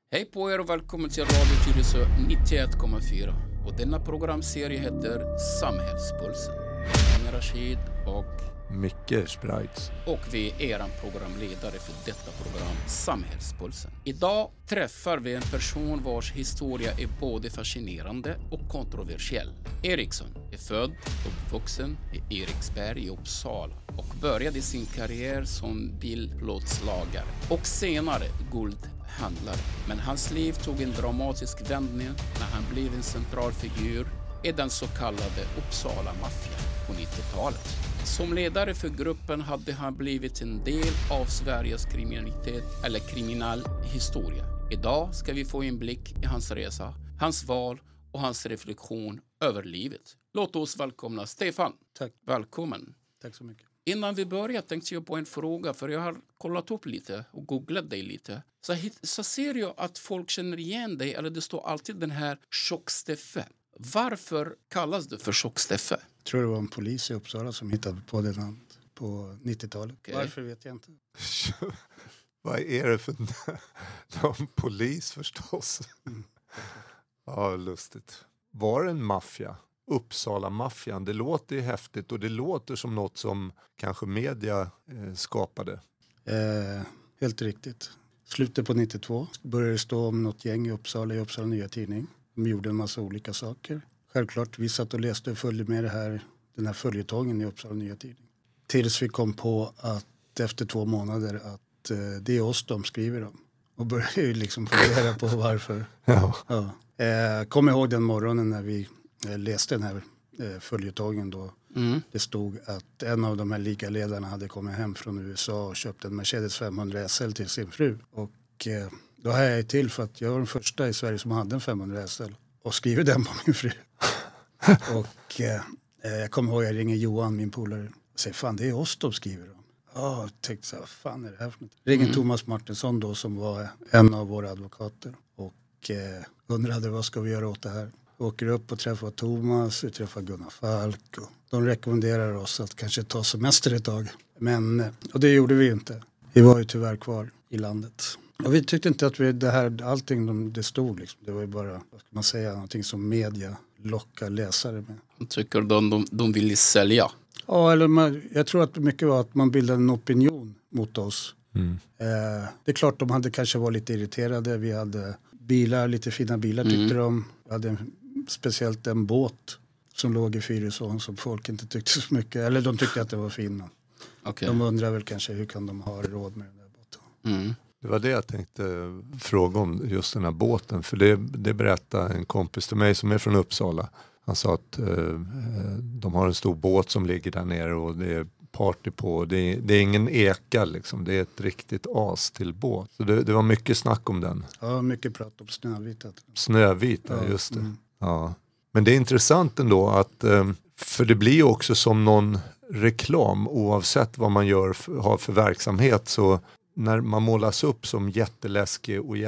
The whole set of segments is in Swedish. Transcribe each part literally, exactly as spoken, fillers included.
Hej på er och välkommen till Radio Tyresö nittioett komma fyra. Och denna programserie heter Samhällspulsen. Jag är Rashid och Micke Spreitz. Och vi är er programledare för detta program Samhällspulsen. Idag träffar vi en person vars historia är både fascinerande och kontroversiell. Eriksson är född och uppvuxen i Eriksberg i Uppsala och började sin karriär som bilplåtslagare och senare guldhandlare. Men hans liv tog en dramatisk vändning när han blev en central figur i den så kallade Uppsala-maffian på nittiotalet. Som ledare för gruppen hade han blivit en del av Sveriges kriminalitet eller kriminalhistoria. Idag ska vi få en blick i hans resa, hans val och hans reflektion över livet. Låt oss välkomna Stefan. Tack. Välkommen. Tack så mycket. Innan vi börjar tänkte jag på en fråga, för jag har kollat upp lite och googlat dig lite. Så, hit, så ser jag att folk känner igen dig, eller det står alltid den här Tjock-Steffe. Varför kallas du för Tjock-Steffe? Jag tror det var en polis i Uppsala som hittade på det namnet på nittiotalet. Okay. Varför vet jag inte. Vad är det för någon polis förstås? Mm. Ja, lustigt. Var det en maffia? Uppsala-maffian. Det låter ju häftigt och det låter som något som kanske media eh, skapade. Eh, helt riktigt. Slutet på nittiotvå började det stå om något gäng i Uppsala i Uppsala Nya Tidning. De gjorde en massa olika saker. Självklart, vi satt och läste och följde med det här, den här följetongen i Uppsala Nya Tidning. Tills vi kom på att efter två månader att eh, det är oss de skriver om. Och började ju liksom fundera på varför. Ja. Ja. Eh, kom ihåg den morgonen när vi eh, läste den här eh, följetongen då. Mm. Det stod att en av de här ligaledarna hade kommit hem från U S A och köpt en Mercedes femhundra S L till sin fru. Och eh, då har jag till för att jag var den första i Sverige som hade en femhundra S L. Och skriver den på min fru. och eh, jag kommer ihåg, jag ringer Johan, min polare. Och säger, fan det är oss de skriver om. Ja, jag tänkte så här, vad fan är det här för något? Ringer mm. Thomas Martinsson då som var en av våra advokater. Och eh, undrade vad ska vi göra åt det här. Åker upp och träffar Thomas, vi träffar Gunnar Falk. Och de rekommenderar oss att kanske ta semester ett tag. Men, och det gjorde vi inte. Vi var ju tyvärr kvar i landet. Och vi tyckte inte att vi, det här, allting det stod liksom. Det var ju bara, vad ska man säga, någonting som media lockar läsare med. Jag tycker de, de, de ville sälja. Ja, eller man, jag tror att mycket var att man bildade en opinion mot oss. Mm. Eh, det är klart de hade kanske varit lite irriterade. Vi hade bilar, lite fina bilar tyckte mm. de. Vi hade en, speciellt en båt som låg i Fyrisån som folk inte tyckte så mycket. Eller de tyckte att det var fin. Okay. De undrar väl kanske hur kan de ha råd med den där båten. Mm. Det var det jag tänkte fråga om, just den här båten. För det, det berättade en kompis till mig som är från Uppsala. Han sa att eh, de har en stor båt som ligger där nere och det är party på. Det är, det är ingen eka liksom, det är ett riktigt as till båt. Så det, det var mycket snack om den. Ja, mycket prat om Snövita. Snövita, ja, just det. Mm. Ja. Men det är intressant ändå att, eh, för det blir ju också som någon reklam oavsett vad man gör, har för verksamhet, så när man målas upp som jätteläskig och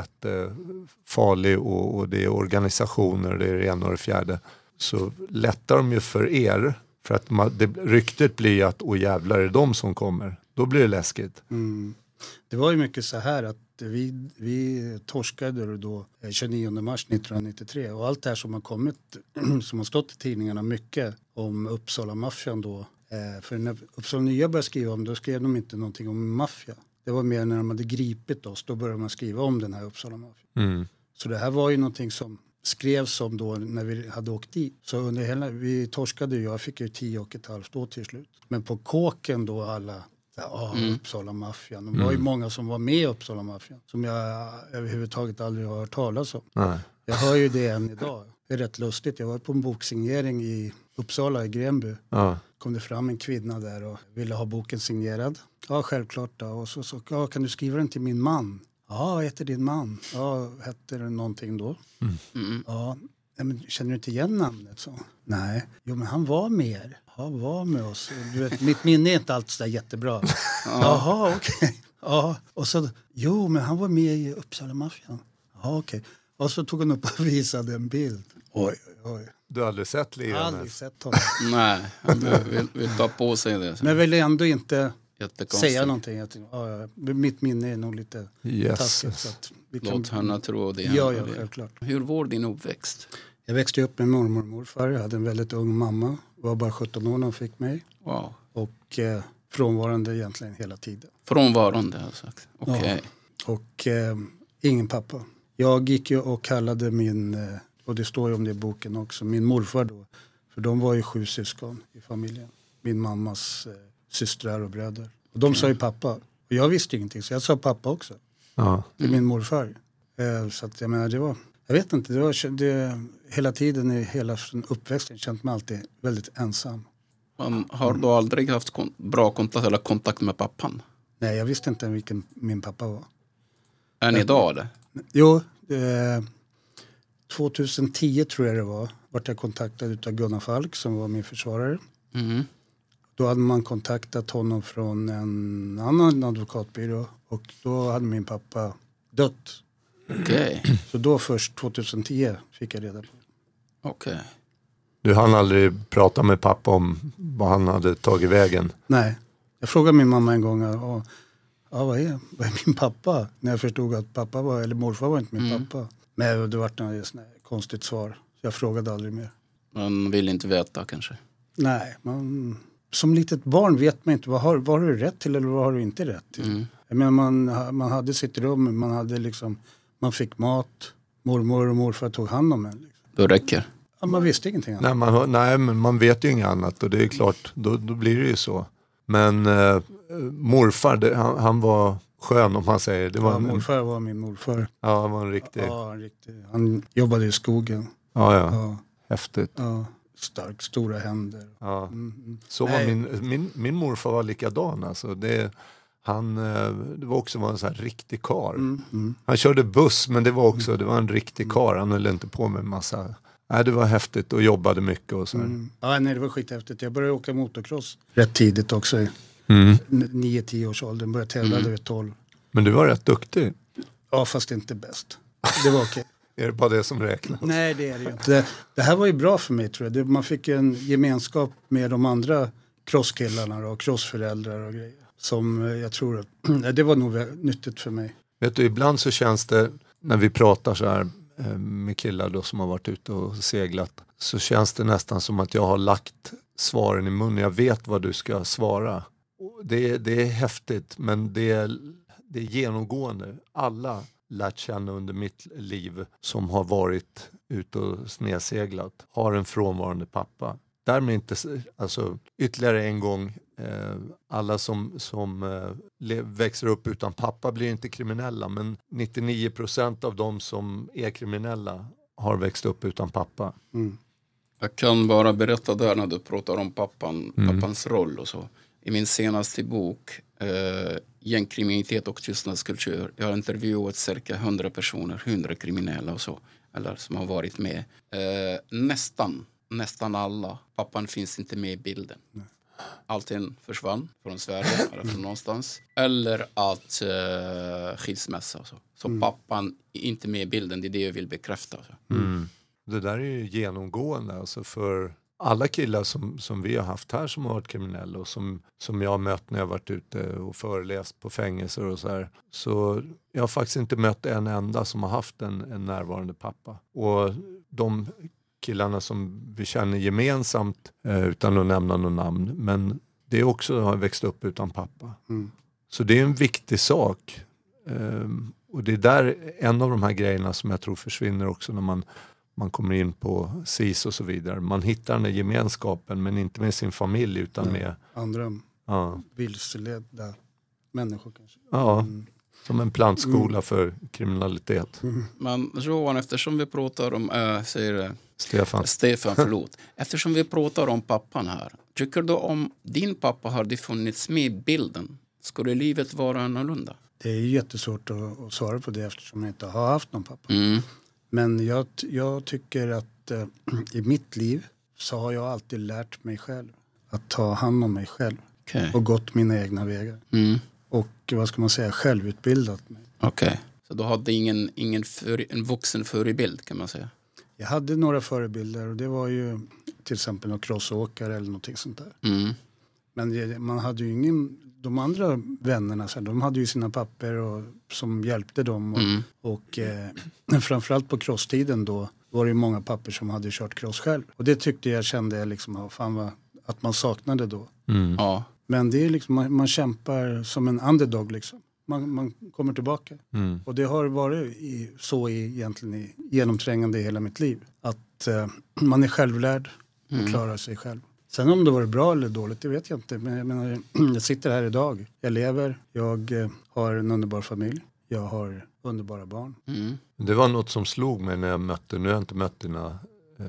jättefarlig och, och det är organisationer, det är det ena och det fjärde, så lättar de ju för er. För att man, det, ryktet blir att åh jävlar är det de som kommer. Då blir det läskigt. Mm. Det var ju mycket så här att vi, vi torskade då tjugonionde mars nittonhundranittiotre. Och allt det här som har kommit, som har stått i tidningarna mycket om Uppsala-maffian då. För när Uppsala Nya började skriva om, då skrev de inte någonting om maffia. Det var mer när de hade gripit oss, då började man skriva om den här Uppsala-maffian. Mm. Så det här var ju någonting som skrevs om då när vi hade åkt dit. Så under hela, vi torskade ju, jag fick ju tio och ett halvt år till slut. Men på kåken då alla, ja mm. Uppsala-maffian. Det var mm. ju många som var med i Uppsala-maffian. Som jag överhuvudtaget aldrig har hört talas om. Nej. Jag hör ju det än idag. Det är rätt lustigt. Jag var på en boksignering i Uppsala i Gränby. Ja. Kom det fram en kvinna där och ville ha boken signerad. Ja, självklart då. Och så så, ja, kan du skriva den till min man? Ja, vad heter din man? Ja, hette det någonting då? Mm. Mm. Ja, men känner du inte igen namnet? Så? Nej, jo men han var med er. Han var med oss. Du vet, mitt minne är inte alls där jättebra. Jaha, okej. Okay. Ja, och så, jo men han var med i Uppsala-maffian. Ja, okej. Okay. Och så tog han upp och visade en bild. Oj, oj, oj. Du har aldrig sett Leon? Aldrig sett honom. Nej, han vill, vill ta på sig det. Men väl ändå inte säga någonting. Jag tänkte, ja, ja, mitt minne är nog lite yes. taskigt. Så att vi kan... Låt henne tro det. Ja, ja, självklart. Hur var din uppväxt? Jag växte upp med mormor och morfar. Jag hade en väldigt ung mamma. Var bara sjutton år när hon fick mig. Wow. Och eh, frånvarande egentligen hela tiden. Frånvarande har jag sagt. Okej. Okay. Ja. Och eh, ingen pappa. Jag gick ju och kallade min, eh, och det står ju om det i boken också, min morfar då. För de var ju sju syskon i familjen. Min mammas eh, systrar och bröder. Och de okay. sa ju pappa. Och jag visste ingenting så jag sa pappa också. Ja. Det är min morfar. Eh, så att jag menar det var, jag vet inte, det var det, hela tiden i hela uppväxten känt mig alltid väldigt ensam. Man har du aldrig haft kon- bra kontakt eller kontakt med pappan? Nej, jag visste inte vilken min pappa var. Än jag, idag det? Jo, eh, tjugohundratio tror jag det var. Vart jag kontaktad av Gunnar Falk som var min försvarare. Mm. Då hade man kontaktat honom från en annan advokatbyrå. Och då hade min pappa dött. Okej. Okay. Så då först tjugohundratio fick jag reda på det. Okej. Okay. Du hann aldrig prata med pappa om vad han hade tagit vägen? Nej. Jag frågade min mamma en gång. Ja, vad är, vad är min pappa? När jag förstod att pappa var, eller morfar var inte min mm. pappa. Men det var ett konstigt svar. Så jag frågade aldrig mer. Man vill inte veta kanske? Nej, man, som litet barn vet man inte vad har, vad har du rätt till eller vad har du inte rätt till. Mm. Jag menar, man, man hade sitt rum, man hade liksom, man fick mat, mormor och morfar tog hand om en. Liksom. Då räcker. Ja, man visste ingenting annat. Nej, man, nej, men man vet ju inget annat och det är klart, då, då blir det ju så. Men eh, morfar, det, han, han var skön om man säger. Det var ja, en, morfar var min morfar. Ja, han var en riktig. Ja, en riktig. Han jobbade i skogen. Ja, ja. ja. Häftigt. Ja, stark, stora händer. Ja. Mm. Så var min, min, min morfar var likadan. Alltså. Det, han det var också var en sån här riktig kar. Mm. Mm. Han körde buss, men det var också det var en riktig kar. Han höll inte på med en massa. Nej, det var häftigt och jobbade mycket och så. Mm. Ja, nej, det var skithäftigt. Jag började åka motocross rätt tidigt också. Mm. nio tio års ålder. Började tävla mm. vid tolv. Men du var rätt duktig. Ja, fast inte bäst. Det var okej. Är det bara det som räknas? Nej, det är det ju inte. Det, det här var ju bra för mig, tror jag. Det, man fick en gemenskap med de andra crosskillarna och crossföräldrar och grejer. Som jag tror att det var nog nyttigt för mig. Vet du, ibland så känns det, när vi pratar så här med killar då som har varit ute och seglat, så känns det nästan som att jag har lagt svaren i munnen. Jag vet vad du ska svara. Det, det är häftigt, men det är, det är genomgående. Alla lärt känna under mitt liv som har varit ute och snedseglat har en frånvarande pappa. Därmed inte, alltså ytterligare en gång, eh, alla som, som eh, växer upp utan pappa blir inte kriminella, men nittionio procent av de som är kriminella har växt upp utan pappa. Mm. Jag kan bara berätta där när du pratar om pappan, Mm. pappans roll och så. I min senaste bok, eh, Gängkriminalitet och tystnadskultur, jag har intervjuat cirka hundra personer, hundra kriminella och så, eller som har varit med. Eh, nästan, nästan alla, pappan finns inte med i bilden. Nej. Allting försvann från Sverige eller från någonstans. Eller att eh, skilsmässa och så. Så mm. pappan är inte med i bilden, det är det jag vill bekräfta. Så. Mm. Det där är ju genomgående, alltså för alla killar som, som vi har haft här som har varit kriminella och som, som jag har mött när jag varit ute och föreläst på fängelser och så här. Så jag har faktiskt inte mött en enda som har haft en, en närvarande pappa. Och de killarna som vi känner gemensamt, eh, utan att nämna någon namn, men det är också har växt upp utan pappa. Mm. Så det är en viktig sak. Eh, och det är där en av de här grejerna som jag tror försvinner också när man Man kommer in på S I S och så vidare. Man hittar den där gemenskapen, men inte med sin familj utan ja, med andra ja. vilseledda människor kanske. Ja, mm. som en plantskola mm. för kriminalitet. Mm. Men Johan, eftersom vi pratar om, äh, säger Stefan. Stefan, förlåt. Eftersom vi pratar om pappan här, tycker du om din pappa hade funnits med i bilden, skulle livet vara annorlunda? Det är jättesvårt att, att svara på det eftersom jag inte har haft någon pappa. Mm. Men jag, jag tycker att eh, i mitt liv så har jag alltid lärt mig själv att ta hand om mig själv. Okay. Och gått mina egna vägar. Mm. Och vad ska man säga, självutbildat mig. Okej, okay. Så du hade ingen, ingen för, en vuxen förebild kan man säga? Jag hade några förebilder och det var ju till exempel någon crossåkare eller någonting sånt där. Mm. Men det, man hade ju ingen, de andra vännerna, så här, de hade ju sina papper och, som hjälpte dem. Och, Mm. och eh, framförallt på crosstiden då var det ju många papper som hade kört cross själv. Och det tyckte jag kände liksom, oh, fan vad, att man saknade då. Mm. Ja. Men det är liksom, man, man kämpar som en underdog liksom. Man, man kommer tillbaka. Mm. Och det har varit i, så i, egentligen i, genomträngande i hela mitt liv. Att eh, man är självlärd och Mm. klarar sig själv. Sen om det var bra eller dåligt, det vet jag inte. Men jag menar, jag sitter här idag. Jag lever, jag eh, har en underbar familj. Jag har underbara barn. Mm. Det var något som slog mig när jag mötte, nu har jag inte mött dina, eh,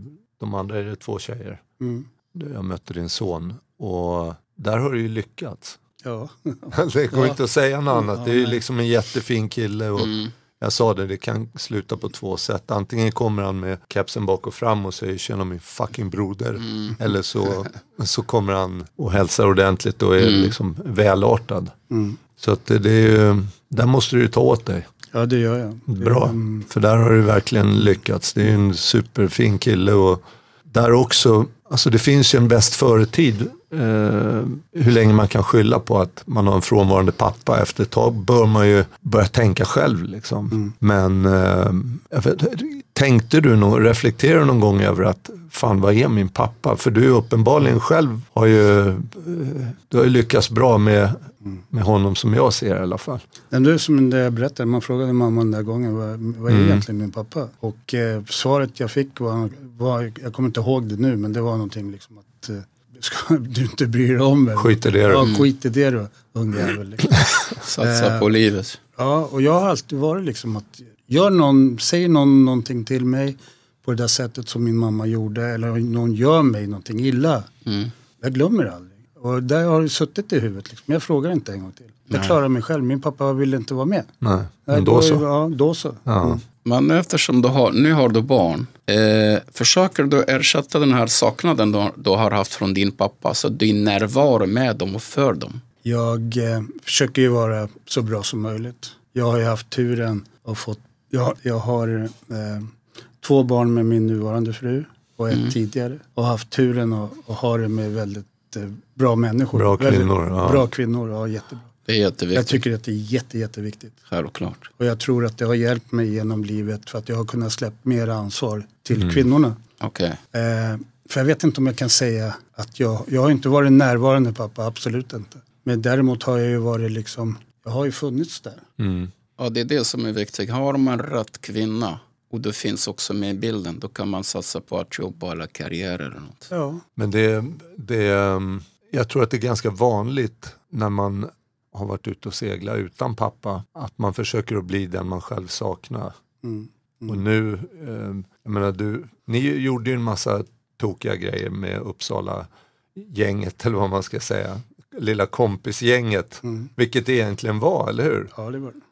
de andra är det två tjejer. Mm. Jag mötte din son och där har du ju lyckats. Ja. Det går Ja. inte att säga något annat. Ja, Det är ju nej. liksom en jättefin kille och Mm. jag sa det, det kan sluta på två sätt. Antingen kommer han med kepsen bak och fram och säger tjena min fucking broder. Mm. Eller så, så kommer han och hälsar ordentligt och är Mm. liksom välartad. Mm. Så att det, det är ju, där måste du ju ta åt dig. Ja, det gör jag. Det, Bra, mm, för där har du verkligen lyckats. Det är ju en superfin kille och där också, alltså det finns ju en bäst före-tid. Eh, hur länge man kan skylla på att man har en frånvarande pappa. Efter ett tag bör man ju börja tänka själv liksom. Mm. Men eh, jag vet, tänkte du någon, reflekterar du någon gång över att fan vad är min pappa? För du uppenbarligen själv har ju, eh, du har ju lyckats bra med, med honom som jag ser i alla fall. Men det är som det jag berättade, man frågade mamma den där gången, vad, vad är Mm. egentligen min pappa? Och eh, svaret jag fick var, var, jag kommer inte ihåg det nu, men det var någonting liksom att eh, ska du inte bry dig om det. Skit i det då. Ja, skit i det då, ungjävel. Liksom. Satsa Eh. på livet. Ja, och jag har alltid varit liksom att, gör någon, säger någon någonting till mig på det där sättet som min mamma gjorde, eller någon gör mig någonting illa, Mm. jag glömmer aldrig. Och där har det suttit i huvudet liksom. Jag frågar inte en gång till. Jag Nej. klarar mig själv, min pappa ville inte vara med. Nej, Nej, men då så. Ja, då så. Ja. Mm. Men eftersom du har, nu har du barn, eh, försöker du ersätta den här saknaden du, du har haft från din pappa, så din närvaro med dem och för dem? Jag eh, försöker ju vara så bra som möjligt. Jag har ju haft turen och fått, jag, jag har eh, två barn med min nuvarande fru och ett Mm. tidigare. Och haft turen att och ha det med väldigt eh, bra människor. Bra Väldigt kvinnor, ja. Bra kvinnor, ja, jättebra. Det är jätteviktigt. Jag tycker att det är jätte, jätteviktigt. Självklart. Och jag tror att det har hjälpt mig genom livet för att jag har kunnat släppa mer ansvar till Mm. kvinnorna. Okej. Eh, för jag vet inte om jag kan säga att jag, jag har inte varit en närvarande pappa, absolut inte. Men däremot har jag ju varit liksom, jag har ju funnits där. Mm. Ja, det är det som är viktigt. Har man rätt kvinna och det finns också med i bilden, då kan man satsa på att jobba eller karriär eller något. Ja. Men det, det, jag tror att det är ganska vanligt när man har varit ute och seglat utan pappa, att man försöker att bli den man själv saknar. Mm. Och nu, eh, jag menar du, ni gjorde ju en massa tokiga grejer med Uppsala gänget eller vad man ska säga. Lilla kompisgänget, Mm. vilket det egentligen var, eller hur? Ja, det var det.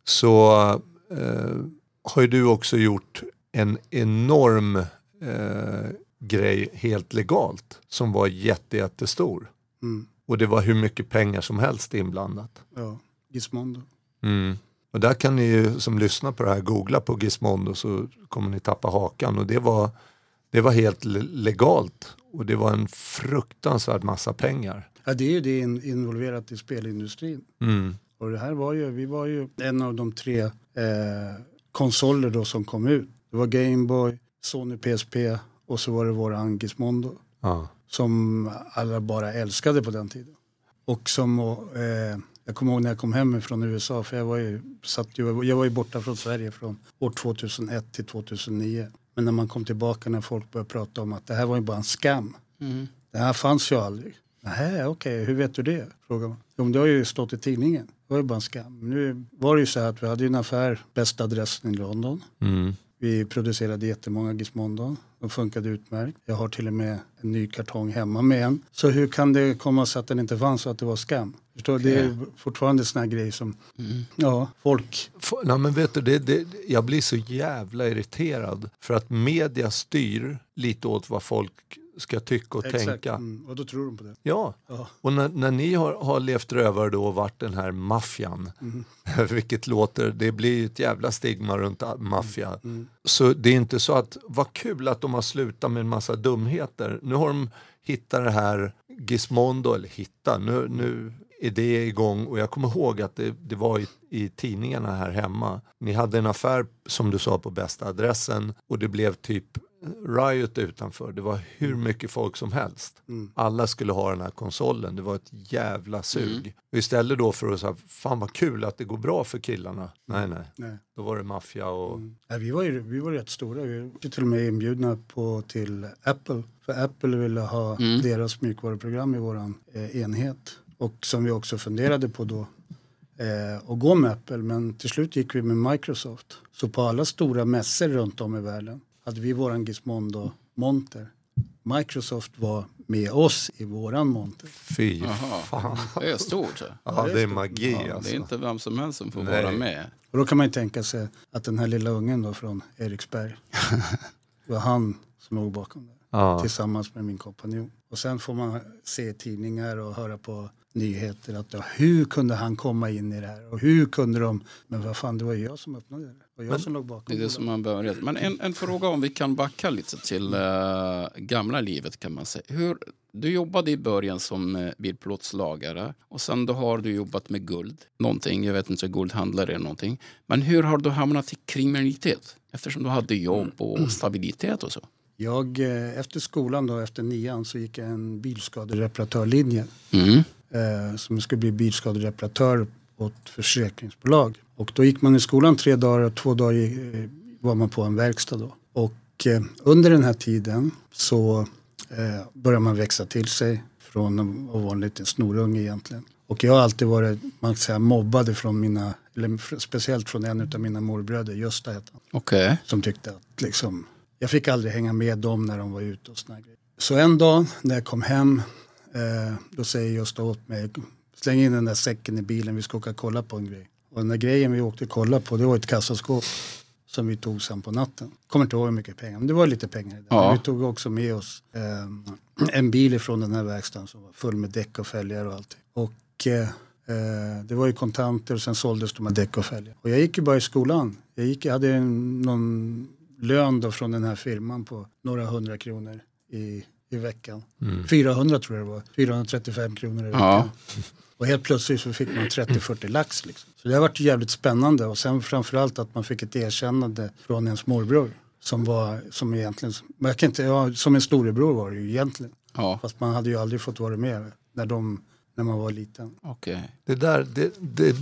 Så eh, har ju du också gjort en enorm eh, grej helt legalt som var jätte, jättestor. Mm. Och det var hur mycket pengar som helst inblandat. Ja, Gizmondo. Mm. Och där kan ni ju som lyssnar på det här googla på Gizmondo så kommer ni tappa hakan. Och det var, det var helt le- legalt. Och det var en fruktansvärd massa pengar. Ja, det är ju det in, involverat i spelindustrin. Mm. Och det här var ju, vi var ju en av de tre eh, konsoler då som kom ut. Det var Game Boy, Sony P S P och så var det våran Gizmondo. Ja. Som alla bara älskade på den tiden. Och som, eh, jag kommer ihåg när jag kom hem från U S A, för jag var ju, satt ju, jag var ju borta från Sverige från år tvåtusenett till tvåtusenio. Men när man kom tillbaka, när folk började prata om att det här var ju bara en scam. Mm. Det här fanns ju aldrig. Nej, okej, okay, hur vet du det? Frågar man. Jo, men det har ju stått i tidningen. Det var ju bara en skam. Nu var det ju så här att vi hade en affär, bästa adressen i London. Mm. Vi producerade jättemånga Gizmondo. De funkade utmärkt. Jag har till och med en ny kartong hemma med en. Så hur kan det komma sig att den inte fanns och att det var skam? Förstår du? Det är fortfarande såna här grejer som, Mm. ja, folk. F- Nej, men vet du, det, det, jag blir så jävla irriterad. För att media styr lite åt vad folk ska tycka och Exakt. tänka. Mm, och då tror de på det. Ja, Ja. och när, när ni har, har levt rövare då och varit den här maffian, Mm. vilket låter, det blir ett jävla stigma runt a- maffia. Mm. Så det är inte så att, vad kul att de har slutat med en massa dumheter. Nu har de hittat det här Gizmondo, eller hitta, nu, nu är det igång. Och jag kommer ihåg att det, det var i, i tidningarna här hemma. Ni hade en affär, som du sa, på bästa adressen. Och det blev typ riot utanför. Det var hur mycket folk som helst. Mm. Alla skulle ha den här konsolen. Det var ett jävla sug. Mm. Och istället då för att säga, fan vad kul att det går bra för killarna. Nej, nej. nej. Då var det maffia och... Mm. Ja, vi, var ju, vi var rätt stora. Vi var till och med inbjudna på, till Apple. För Apple ville ha mm. deras mjukvaruprogram i våran eh, enhet. Och som vi också funderade på då. Eh, att gå med Apple. Men till slut gick vi med Microsoft. Så på alla stora mässor runt om i världen hade vi våran Gizmondo-monter. Microsoft var med oss i våran monter. Fy fan. Det är stort. Så. Ja, det är magi. Ja, alltså. Det är inte vem som helst som får Nej. vara med. Och då kan man ju tänka sig att den här lilla ungen då från Eriksberg var han som låg bakom det. Ja. Tillsammans med min kompanjon. Och sen får man se tidningar och höra på nyheter att ja, hur kunde han komma in i det här och hur kunde de, men vad fan, det var jag som öppnade det. Det var jag men, som låg bakom det. Är det som man började. Men en, en fråga om vi kan backa lite till uh, gamla livet kan man säga. Hur, du jobbade i början som uh, bilplåtslagare och sen då har du jobbat med guld. Någonting, jag vet inte, guldhandlare eller någonting. Men hur har du hamnat i kriminalitet? Eftersom du hade jobb och stabilitet och så. Jag, efter skolan då, efter nian så gick jag en bilskadereparatörlinje. Mm. Eh, som skulle bli bilskadereparatör åt försäkringsbolag. Och då gick man i skolan tre dagar och två dagar eh, var man på en verkstad då. Och eh, under den här tiden så eh, började man växa till sig från att vara en liten snorunge egentligen. Och jag har alltid varit, man kan säga, mobbad från mina, eller speciellt från en av mina morbröder, Gösta hette han. Okay. Som tyckte att liksom, jag fick aldrig hänga med dem när de var ute och såna grejer. Så en dag när jag kom hem, eh, då säger Gösta åt mig, släng in den där säcken i bilen, vi ska åka och kolla på en grej. Och den där grejen vi åkte och kolla på, det var ett kassaskåp som vi tog sen på natten. Kommer inte ihåg hur mycket pengar, men det var lite pengar i det. Ja. Vi tog också med oss eh, en bil ifrån den här verkstaden som var full med däck och fälgar och allt. Och eh, det var ju kontanter och sen såldes de här däck och fälgar. Och jag gick ju bara i skolan. Jag, gick, jag hade en, någon lön då från den här firman på några hundra kronor i, i veckan. Mm. fyrahundra tror jag det var. fyrahundratrettiofem kronor i veckan. Ja. Och helt plötsligt så fick man trettio till fyrtio lax liksom. Så det har varit jävligt spännande. Och sen framförallt att man fick ett erkännande från ens morbror. Som var, som egentligen, man kan inte, ja, som en storebror var det ju egentligen. Ja. Fast man hade ju aldrig fått vara med när, de, när man var liten. Okej. Okay. Det där, det, det,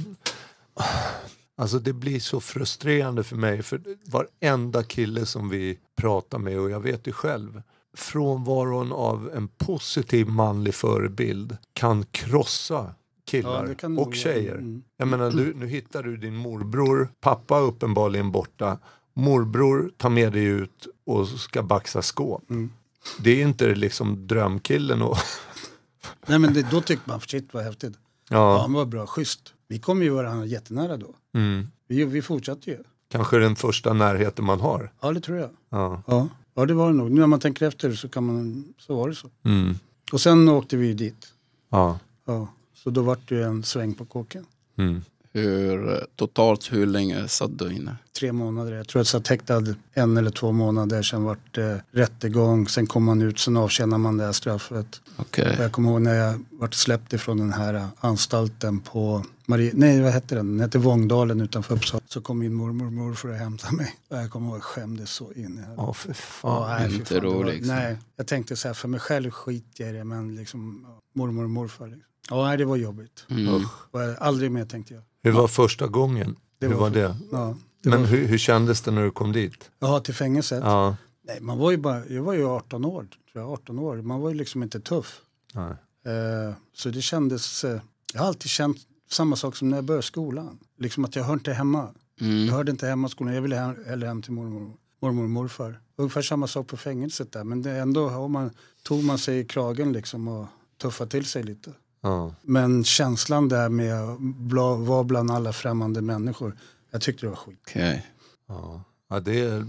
alltså det blir så frustrerande för mig. För varenda kille som vi pratar med, och jag vet ju själv, frånvaron av en positiv manlig förebild kan krossa killar ja, och tjejer. Mm. Jag menar, du, nu hittar du din morbror, pappa uppenbarligen borta, morbror tar med dig ut och ska baxa skåp. Mm. Det är inte liksom drömkillen och... Nej, men det, då tyckte man, shit vad häftigt. Ja. Ja, han var bra, schysst. Vi kom ju varandra jättenära då. Mm. Vi, vi fortsatte ju. Kanske den första närheten man har. Ja, det tror jag. Ja, ja. Ja, det var det nog. Nu när man tänker efter så, kan man, så var det så. Mm. Och sen åkte vi dit. Ja. Ja. Så då var det ju en sväng på kåken. Mm. Hur, totalt hur länge satt du inne? Tre månader. Jag tror jag satt häktad en eller två månader. Sen var det rättegång. Sen kom man ut. Sen avtjänar man det här straffet. Okay. Jag kommer ihåg när jag var släppt ifrån den här anstalten på Marie, nej, vad hette den? Den hette Vångdalen utanför Uppsala. Så kom min mormor och morfar att hämta mig. Och jag kommer ihåg att jag skämdes så in. Ja, oh, för fan. Oh, nej, inte roligt. Nej, jag tänkte så här, för mig själv skit jag i det. Men liksom, mormor och morfar. Liksom. Ja, nej, det var jobbigt. Mm. Och aldrig mer tänkte jag. Hur var första gången? Det hur var, var det? Ja, det men var... hur, hur kändes det när du kom dit? Ja, till fängelset. Ja. Nej, man var ju bara, jag var ju arton år. Tror jag, arton år. Man var ju liksom inte tuff. Nej. Uh, så det kändes, uh, jag har alltid känt samma sak som när jag började skolan. Liksom att jag hörde inte hemma. Mm. Jag hörde inte hemma i skolan. Jag ville hem, eller hem till mormor, mormor och morfar. Ungefär samma sak på fängelset där. Men det ändå har man, tog man sig i kragen liksom och tuffade till sig lite. Ja. Men känslan där med att vara bland alla främmande människor, jag tyckte det var skit. Okay. Ja. Ja, det är...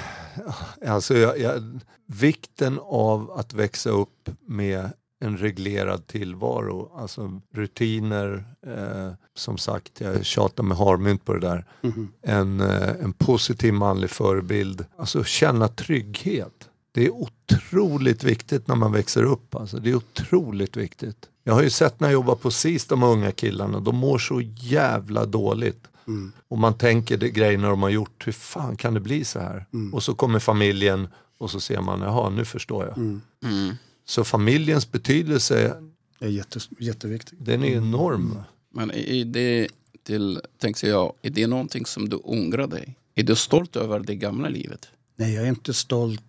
Alltså, jag, jag, vikten av att växa upp med en reglerad tillvaro, alltså rutiner, eh, som sagt, jag tjatar med harmynt på det där, mm-hmm. en, eh, en positiv manlig förebild, alltså känna trygghet. Det är otroligt viktigt när man växer upp. Alltså. Det är otroligt viktigt. Jag har ju sett när jag jobbar på S I S, de unga killarna, de mår så jävla dåligt. Mm. Och man tänker det grejerna de har gjort, hur fan kan det bli så här? Mm. Och så kommer familjen och så ser man, jaha, nu förstår jag. Mm. Mm. Så familjens betydelse är jätte, jätteviktig. Den är enorm. Mm. Men är det, till, tänkte jag, är det någonting som du ångrar dig? Är du stolt över det gamla livet? Nej, jag är inte stolt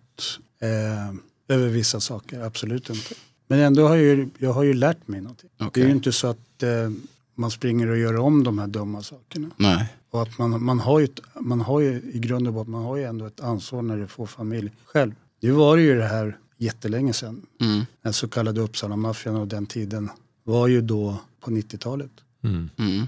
eh, över vissa saker, absolut inte. Men ändå har jag ju, jag har ju lärt mig någonting. Okay. Det är ju inte så att eh, man springer och gör om de här dumma sakerna. Nej. Och att man, man, har ju, man har ju i grund och botten, man har ju ändå ett ansvar när du får familj själv. Det var ju det här jättelänge sedan. Mm. Den så kallade Uppsala-maffian och den tiden var ju då på nittiotalet. Mm. Mm.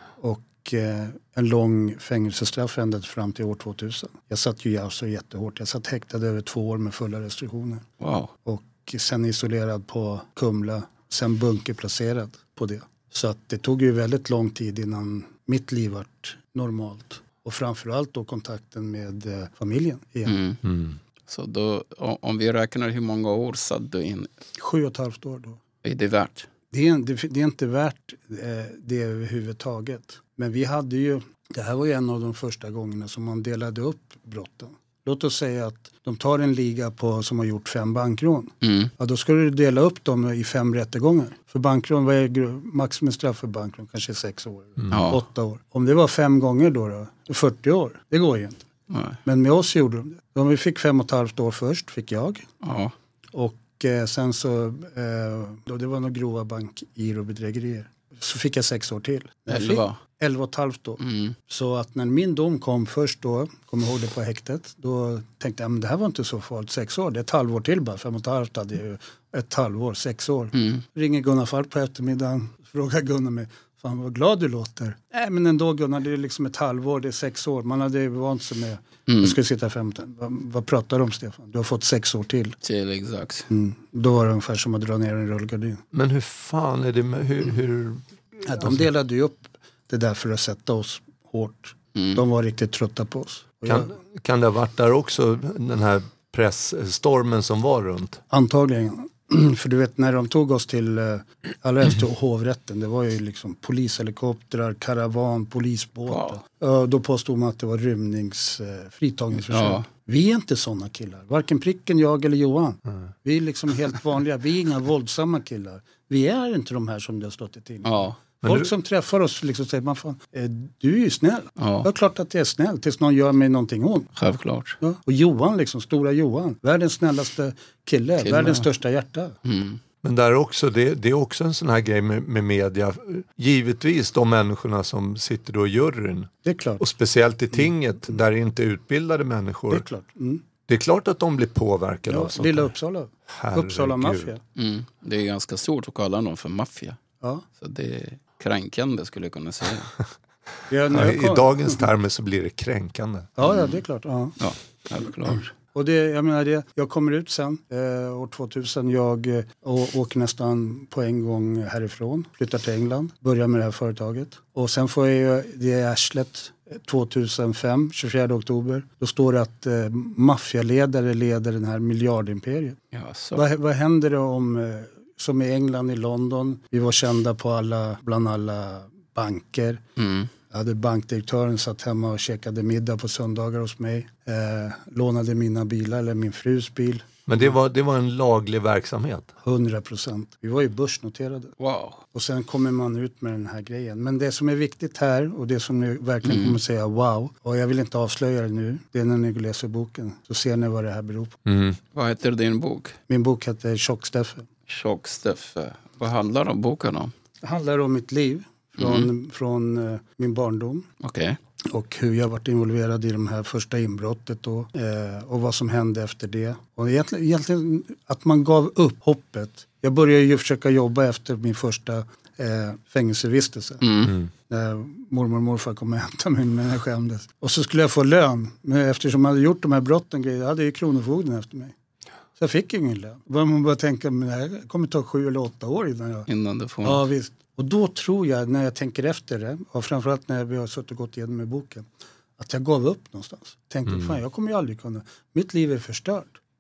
Och eh, en lång fängelsestraff ända fram till år tvåtusen. Jag satt ju alltså jättehårt. Jag satt häktad över två år med fulla restriktioner. Wow. Och sen isolerad på Kumla. Sen bunkerplacerad på det. Så att det tog ju väldigt lång tid innan mitt liv vart normalt. Och framförallt då kontakten med eh, familjen igen. Mm. Mm. Så då, om vi räknar hur många år satt du in? Sju och ett halvt år då. Är det värt? Det är, det, det är inte värt eh, det överhuvudtaget. Men vi hade ju, det här var ju en av de första gångerna som man delade upp brotten. Låt oss säga att de tar en liga på, som har gjort fem bankrån. Mm. Ja, då ska du dela upp dem i fem rättegångar. För bankrån, vad är maximistraff för bankrån? Kanske sex år, mm. åtta år. Om det var fem gånger då, då fyrtio år, det går ju inte. Nej. Men med oss gjorde de det. De vi fick fem och ett halvt år först, fick jag. Ja. Och eh, sen så, eh, då det var några grova bankgirobedrägerier. Så fick jag sex år till. Elva. Elva och ett halvt år. Mm. Så att när min dom kom först då, kom jag ihåg det på häktet, då tänkte jag, men det här var inte så farligt, sex år, det är ett halvår till bara, fem och ett halvt hade ju ett halvår, sex år. Mm. Ringer Gunnar Falk på eftermiddagen, frågar Gunnar mig, fan vad glad du låter. Nej men ändå Gunnar, det är liksom ett halvår, det är sex år, man hade ju vant sig med, mm. jag ska sitta femton, vad, vad pratar du om Stefan? Du har fått sex år till. Till exakt. Mm. Då var det ungefär som att dra ner en rullgardin. Men hur fan är det med, hur... hur... Ja, de delade ju upp det där för att sätta oss hårt. Mm. De var riktigt trötta på oss. Kan, jag... kan det ha varit där också, den här pressstormen som var runt? Antagligen. För du vet, när de tog oss till allra helst till hovrätten, det var ju liksom polishelikoptrar, karavan, polisbåtar. Wow. Då påstod man att det var rymnings eh, fritagningsförsök. Ja. Vi är inte sådana killar. Varken Pricken, jag eller Johan. Mm. Vi är liksom helt vanliga. Vi är inga våldsamma killar. Vi är inte de här som det har stått i tidningen. Ja. Folk du... som träffar oss liksom säger, man fan, du är ju snäll. Ja. Det är klart att jag är snäll tills någon gör mig någonting ont. Självklart. Ja. Och Johan liksom, stora Johan. Världens snällaste kille, kille. Världens största hjärta. Mm. Men där också, det, det är också en sån här grej med, med media. Givetvis de människorna som sitter då i juryn. Det är klart. Och speciellt i tinget, mm. där det inte är utbildade människor. Det är klart. Mm. Det är klart att de blir påverkade ja, av sånt. Lilla Uppsala. Herregud. Uppsala maffia. Mm. Det är ganska stort att kalla dem för maffia. Ja. Så det är kränkande skulle jag kunna säga. ja, ja, I dagens termer så blir det kränkande. Ja, ja det är klart. Ja, ja självklart. Och det, jag menar det, jag kommer ut sen, eh, år tvåtusen, jag eh, åker nästan på en gång härifrån, flyttar till England, börjar med det här företaget. Och sen får jag det i arslet tvåtusenfem, tjugofjärde oktober, då står det att eh, maffialedare leder den här miljardimperiet. Ja, så. Vad, vad händer det om, eh, som i England, i London, vi var kända på alla, bland alla banker. Mm. Jag hade bankdirektören satt hemma och käkade middag på söndagar hos mig. Eh, lånade mina bilar, eller min frus bil. Men det var, det var en laglig verksamhet? hundra procent. Vi var ju börsnoterade. Wow. Och sen kommer man ut med den här grejen. Men det som är viktigt här, och det som ni verkligen mm. kommer säga wow, och jag vill inte avslöja det nu, det är när ni läser boken. Så ser ni vad det här beror på. Mm. Vad heter din bok? Min bok heter Tjock-Steffe. Tjock-Steffe. Vad handlar om boken om? Det handlar om mitt liv. Från, mm. från uh, min barndom. Okay. Och hur jag varit involverad i de här första inbrottet då, eh, och vad som hände efter det. Och egentligen, egentligen att man gav upp hoppet. Jag började ju försöka jobba efter min första eh, fängelsevistelse. Mm. När mormor och morfar kom och hämtade mig, men jag skämdes. Och så skulle jag få lön. Men eftersom jag hade gjort de här brotten grejer, hade ju kronofogden efter mig. Så jag fick ingen lön. Man bara tänka, men det här kommer ta sju eller åtta år innan jag... Innan du får... Ja, visst. Och då tror jag, när jag tänker efter det, och framförallt när vi har suttit och gått igenom med boken, att jag gav upp någonstans. Tänkte, mm. fan jag kommer ju aldrig kunna, mitt liv är förstört.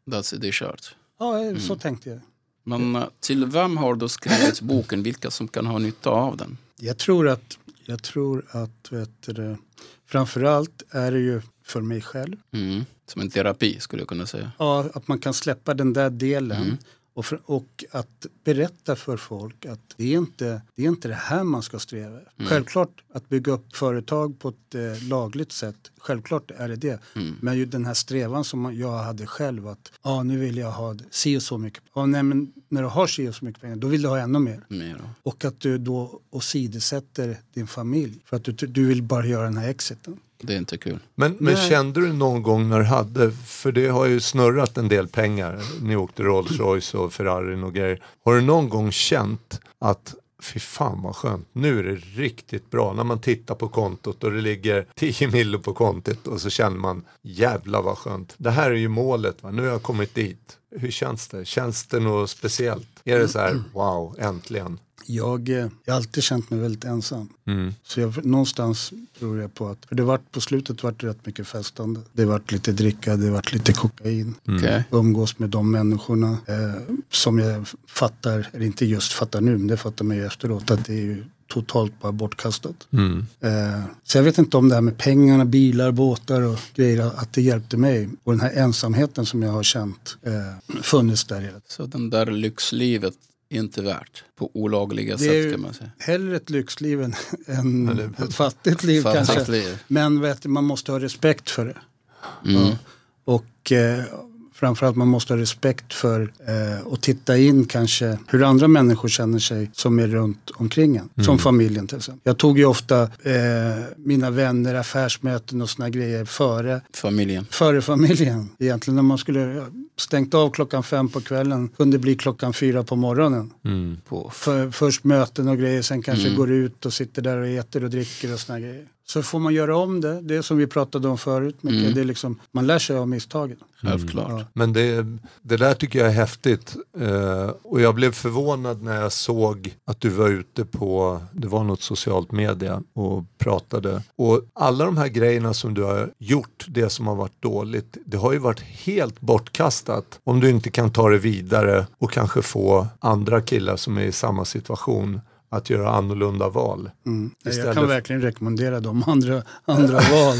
That's it, det är kört. Ja, så mm. tänkte jag. Men uh, till vem har du skrivit boken? Vilka som kan ha nytta av den? Jag tror att, jag tror att vet du, framförallt är det ju för mig själv. Mm. Som en terapi skulle jag kunna säga. Ja, att man kan släppa den där delen. Mm. Och, för, och att berätta för folk att det är inte det, är inte det här man ska sträva. Mm. Självklart att bygga upp företag på ett eh, lagligt sätt. Självklart är det det. Mm. Men ju den här strävan som jag hade själv att ja, nu vill jag ha si och så mycket. Ja, nej, men när du har si och så mycket pengar då vill du ha ännu mer. mer och att du då åsidosätter din familj för att du, du vill bara göra den här exiten. Det är inte kul. Men, men kände du någon gång när du hade, för det har ju snurrat en del pengar, ni åkte Rolls Royce och Ferrari och grejer. Har du någon gång känt att fy fan vad skönt, nu är det riktigt bra när man tittar på kontot och det ligger tio miljoner på kontot och så känner man jävla vad skönt. Det här är ju målet, va? Nu har jag kommit dit. Hur känns det? Känns det något speciellt? Är det så här, wow, äntligen? Jag, jag har alltid känt mig väldigt ensam. Mm. Så jag, någonstans tror jag på att, för det var på slutet var det rätt mycket festande. Det var lite dricka, det var lite kokain. Mm. Okay. Umgås med de människorna eh, som jag fattar, eller inte just fattar nu, men det fattar mig efteråt, att det är ju totalt bara bortkastat. Mm. Eh, så jag vet inte om det här med pengarna, bilar, båtar och grejer, att det hjälpte mig. Och den här ensamheten som jag har känt eh, funnits där hela tiden. Så den där lyxlivet inte värt på olagliga sätt kan man säga. Hellre ett lyxliv än, än ett fattigt liv fattigt kanske. Liv. Men vet, man måste ha respekt för det. Mm. Ja. Och eh, framförallt man måste ha respekt för eh, och titta in kanske hur andra människor känner sig som är runt omkring en. Mm. Som familjen till exempel. Jag tog ju ofta eh, mina vänner, affärsmöten och såna grejer före familjen. Före familjen. Egentligen när man skulle stängt av klockan fem på kvällen kunde bli klockan fyra på morgonen. Mm. På. För, först möten och grejer, sen kanske mm. går ut och sitter där och äter och dricker och såna grejer. Så får man göra om det. Det är som vi pratade om förut. Mycket. Mm. Det är liksom, man lär sig av misstagen. Självklart. Mm. Ja. Men det, det där tycker jag är häftigt. Uh, och jag blev förvånad när jag såg att du var ute på, det var något socialt media och pratade. Och alla de här grejerna som du har gjort, det som har varit dåligt, det har ju varit helt bortkastat. Om du inte kan ta det vidare och kanske få andra killar som är i samma situation att göra annorlunda val. Mm. Jag kan verkligen rekommendera dem andra, andra val.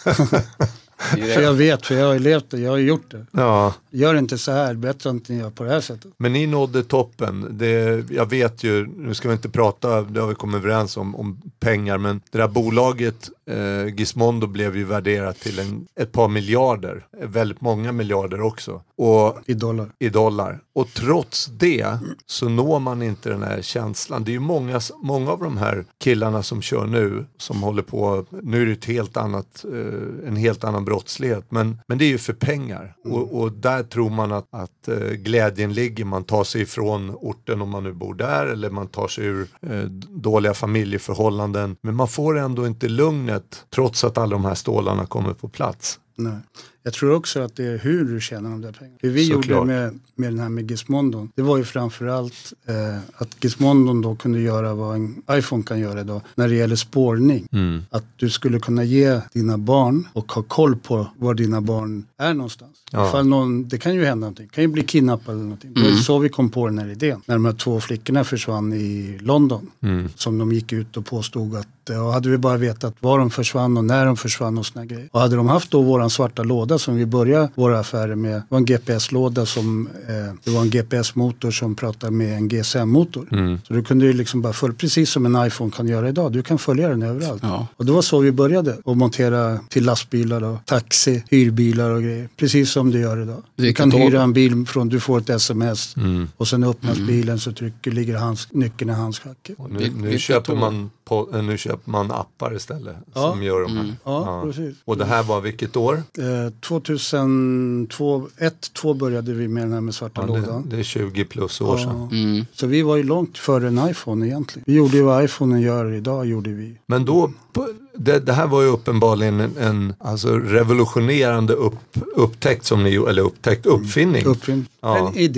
För jag vet, för jag har levt det, jag har gjort det. Ja. Gör inte så här, bättre än att ni gör på det här sättet. Men ni nådde toppen. Det, jag vet ju, nu ska vi inte prata, det har vi kommit överens om, om pengar, men det där bolaget eh, Gizmondo blev ju värderat till en, ett par miljarder. Väldigt många miljarder också. Och, I dollar. I dollar. Och trots det så når man inte den här känslan. Det är ju många, många av de här killarna som kör nu, som håller på, nu är det ett helt annat, eh, en helt annan brottslighet, men, men det är ju för pengar. Mm. Och, och där tror man att, att uh, glädjen ligger. Man tar sig ifrån orten om man nu bor där, eller man tar sig ur uh, dåliga familjeförhållanden. Men man får ändå inte lugnet trots att alla de här stålarna kommer på plats. Nej. Jag tror också att det är hur du tjänar de där pengarna. Det vi Så gjorde klart. med, med den här med Gizmondon, det var ju framförallt eh, att Gizmondon då kunde göra vad en iPhone kan göra idag när det gäller spårning. Mm. Att du skulle kunna ge dina barn och ha koll på var dina barn är någonstans. Ja. Ifall någon, det kan ju hända någonting. Det kan ju bli kidnappad eller någonting. Mm. Det var så vi kom på den här idén. När de här två flickorna försvann i London. Mm. Som de gick ut och påstod att och hade vi bara vetat var de försvann och när de försvann och såna grejer. Och hade de haft då våran svarta låda som vi började våra affärer med. Det var en G P S-låda som, eh, det var en G P S-motor som pratade med en G S M-motor. Mm. Så du kunde ju liksom bara följa, precis som en iPhone kan göra idag. Du kan följa den överallt. Ja. Och det var så vi började. Och montera till lastbilar och taxi, hyrbilar och grejer. Precis som du gör idag. Du kan hyra en bil från, du får ett sms mm. och sen öppnas mm. bilen så trycker, ligger hans, nyckeln i hans facket. Nu, nu, köper man på, nu köper man appar istället ja. Som gör de här. Mm. Ja, ja, precis. Och det här var vilket år? Eh, tvåtusentvå, ett, två började vi med den här med svarta ja, lådan. Det, det är tjugo plus år ja. sedan. Mm. Så vi var ju långt före en iPhone egentligen. Vi gjorde ju vad iPhone gör idag, gjorde vi. Men då, det, det här var ju uppenbarligen en, en alltså revolutionerande upp, upptäckt som ni, eller upptäckt uppfinning. Mm. Uppfinning. Ja. En idé.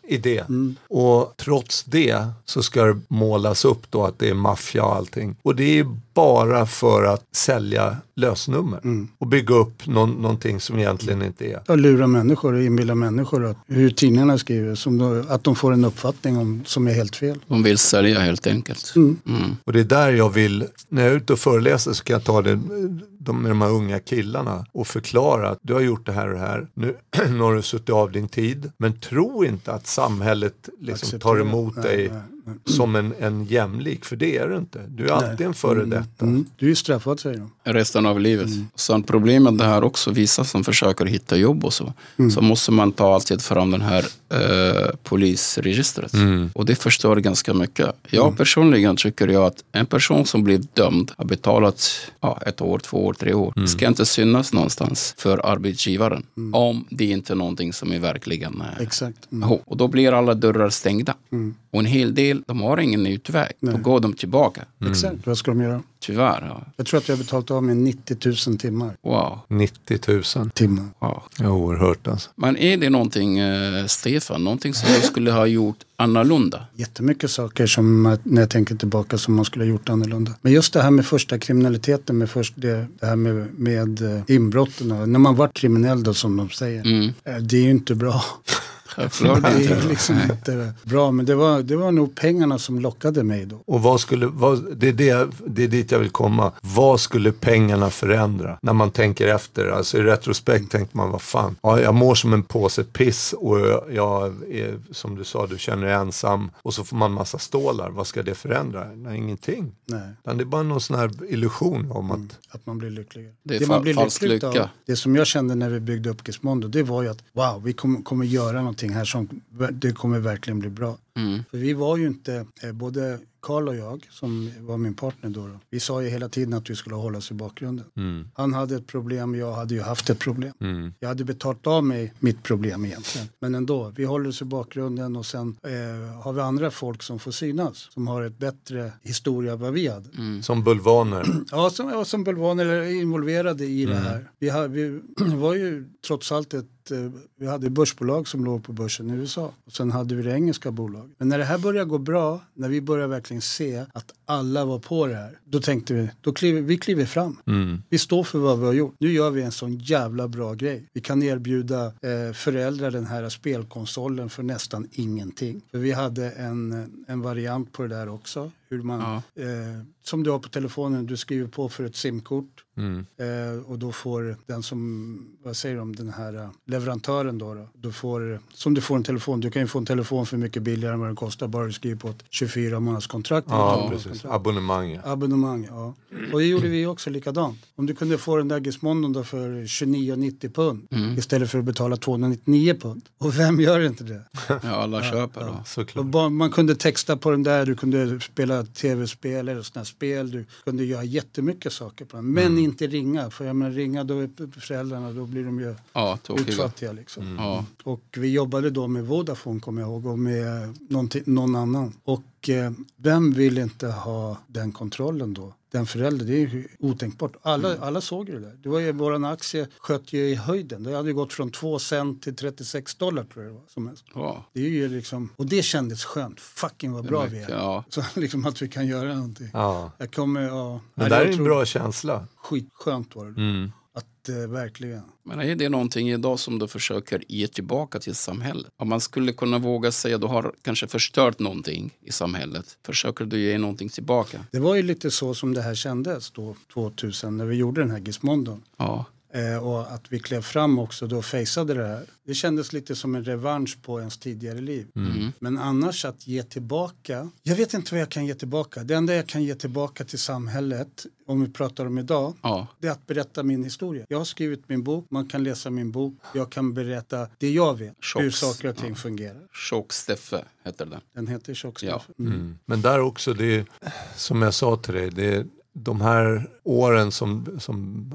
idé. Mm. Och trots det så ska det målas upp då att det är maffia och allting. Och det är bara för att sälja lösnummer. Mm. Och bygga upp någon, någonting som egentligen inte är. Och lura människor och inbilla människor att hur tidningarna skriver. Som då, att de får en uppfattning om, som är helt fel. De vill sälja helt enkelt. Mm. Mm. Och det är där jag vill, när jag är ute och föreläser så kan jag ta det de, med de här unga killarna och förklara att du har gjort det här och det här. Nu, nu har du suttit av din tid. Men tro inte att samhället liksom tar emot nej, dig nej, nej. som en, en jämlik. För det är du inte. Du är alltid nej. en före detta. Mm. Mm. Du är straffad, säger de. Resten av livet. Mm. Sen problemet det här också, vissa som försöker hitta jobb och så. Mm. Så måste man ta alltid fram den här eh, polisregistret. Mm. Och det förstör ganska mycket. Jag mm. personligen tycker jag att en person som blir dömd har betalat ja, ett år, två år, tre år. Mm. Ska inte synas någonstans för arbetsgivaren. Mm. Om det inte är någonting som är verkligen... Eh, Exakt. Mm. Och då blir alla dörrar stängda. Mm. Och en hel del, de har ingen utväg. Nej. Då går de tillbaka. Mm. Exakt, vad ska de göra? Tyvärr, ja. Jag tror att jag har betalat av med nittio tusen timmar. Wow. nittio tusen timmar. Wow. Ja, oerhört alltså. Men är det någonting, eh, Stefan, någonting som du skulle ha gjort annorlunda? Jättemycket saker som, när jag tänker tillbaka, som man skulle ha gjort annorlunda. Men just det här med första kriminaliteten, med först det, det här med, med inbrotten, när man var kriminell då, som de säger, mm. det är ju inte bra. Det är liksom inte bra, men det var, det var nog pengarna som lockade mig då. Och vad skulle, vad, det, är det, det är dit jag vill komma. Vad skulle pengarna förändra? När man tänker efter, alltså i retrospekt mm. tänker man, vad fan. Ja, jag mår som en påse piss och jag är, som du sa, du känner dig ensam. Och så får man massa stålar. Vad ska det förändra? Nej, ingenting. Nej. Det är bara någon sån här illusion om att... Mm. Att man blir lyckligare. Det är det fa- man blir falsk lycka. Av, det som jag kände när vi byggde upp Gizmondo, det var ju att wow, vi kommer, kommer göra någonting här som det kommer verkligen bli bra. Mm. För vi var ju inte, eh, både Carl och jag, som var min partner då, då, vi sa ju hela tiden att vi skulle hålla oss i bakgrunden. Mm. Han hade ett problem, jag hade ju haft ett problem. Mm. Jag hade betalt av mig mitt problem egentligen. Men ändå, vi håller oss i bakgrunden och sen eh, har vi andra folk som får synas. Som har ett bättre historia än vad vi hade. Mm. Som bulvaner. Ja, som, ja, som bulvaner eller involverade i mm. det här. Vi, ha, vi var ju trots allt ett vi hade börsbolag som låg på börsen i U S A. Och sen hade vi det engelska bolag. Men när det här började gå bra, när vi började verkligen se att alla var på det här, då tänkte vi, då kliver, vi kliver fram. Mm. Vi står för vad vi har gjort. Nu gör vi en sån jävla bra grej. Vi kan erbjuda eh, föräldrar den här spelkonsolen för nästan ingenting. För vi hade en, en variant på det där också. Hur man, ja. eh, som du har på telefonen, du skriver på för ett simkort. Mm. Eh, och då får den som, vad säger de, den här uh, leverantören då, då, då får, som du får en telefon, du kan ju få en telefon för mycket billigare än vad den kostar, bara du skriver på ett tjugofyra månaders kontrakt. Ja, precis. Abonnemang. Abonnemang, ja. Och det gjorde vi också likadant. Om du kunde få den där Gizmondon då för tjugonio nittio pund mm. istället för att betala tvåhundranittionio pund. Och vem gör inte det? Ja, alla ja, köper ja. då. Såklart. Och man kunde texta på den där, du kunde spela tv-spel eller sådana spel, du kunde göra jättemycket saker på den. Men mm. inte ringa, för jag menar ringa då är föräldrarna, då blir de ju ja, utfattiga liksom. Mm. Ja. Och vi jobbade då med Vodafone, kommer jag ihåg, och med någon annan. Och eh, vem vill inte ha den kontrollen då? Den förälder, det är ju otänkbart. Alla, mm. alla såg det där. Det var ju, våran aktie sköt ju i höjden. Det hade ju gått från två cent till trettiosex dollar tror jag det var. Som helst. Ja. Det är ju liksom, och det kändes skönt. Fucking vad bra vi är. Ja. Så liksom att vi kan göra någonting. Ja. Jag kommer, ja. Men det där är en bra känsla. Skitskönt var det. Mm. Att eh, verkligen. Men är det någonting idag som du försöker ge tillbaka till samhället? Om man skulle kunna våga säga att du har kanske förstört någonting i samhället. Försöker du ge någonting tillbaka? Det var ju lite så som det här kändes då tvåtusen när vi gjorde den här Gizmondon. Ja. Eh, och att vi klev fram också då faceade det här. Det kändes lite som en revansch på ens tidigare liv. Mm. Men annars att ge tillbaka. Jag vet inte vad jag kan ge tillbaka. Det enda jag kan ge tillbaka till samhället, om vi pratar om idag, ja. det är att berätta min historia. Jag har skrivit min bok, man kan läsa min bok. Jag kan berätta det jag vet, Tjocks. hur saker och ting ja. fungerar. Tjock-Steffe heter den. Den heter Tjock-Steffe. Ja. Mm. Mm. Men där också, det är, som jag sa till dig, det är de här åren som... som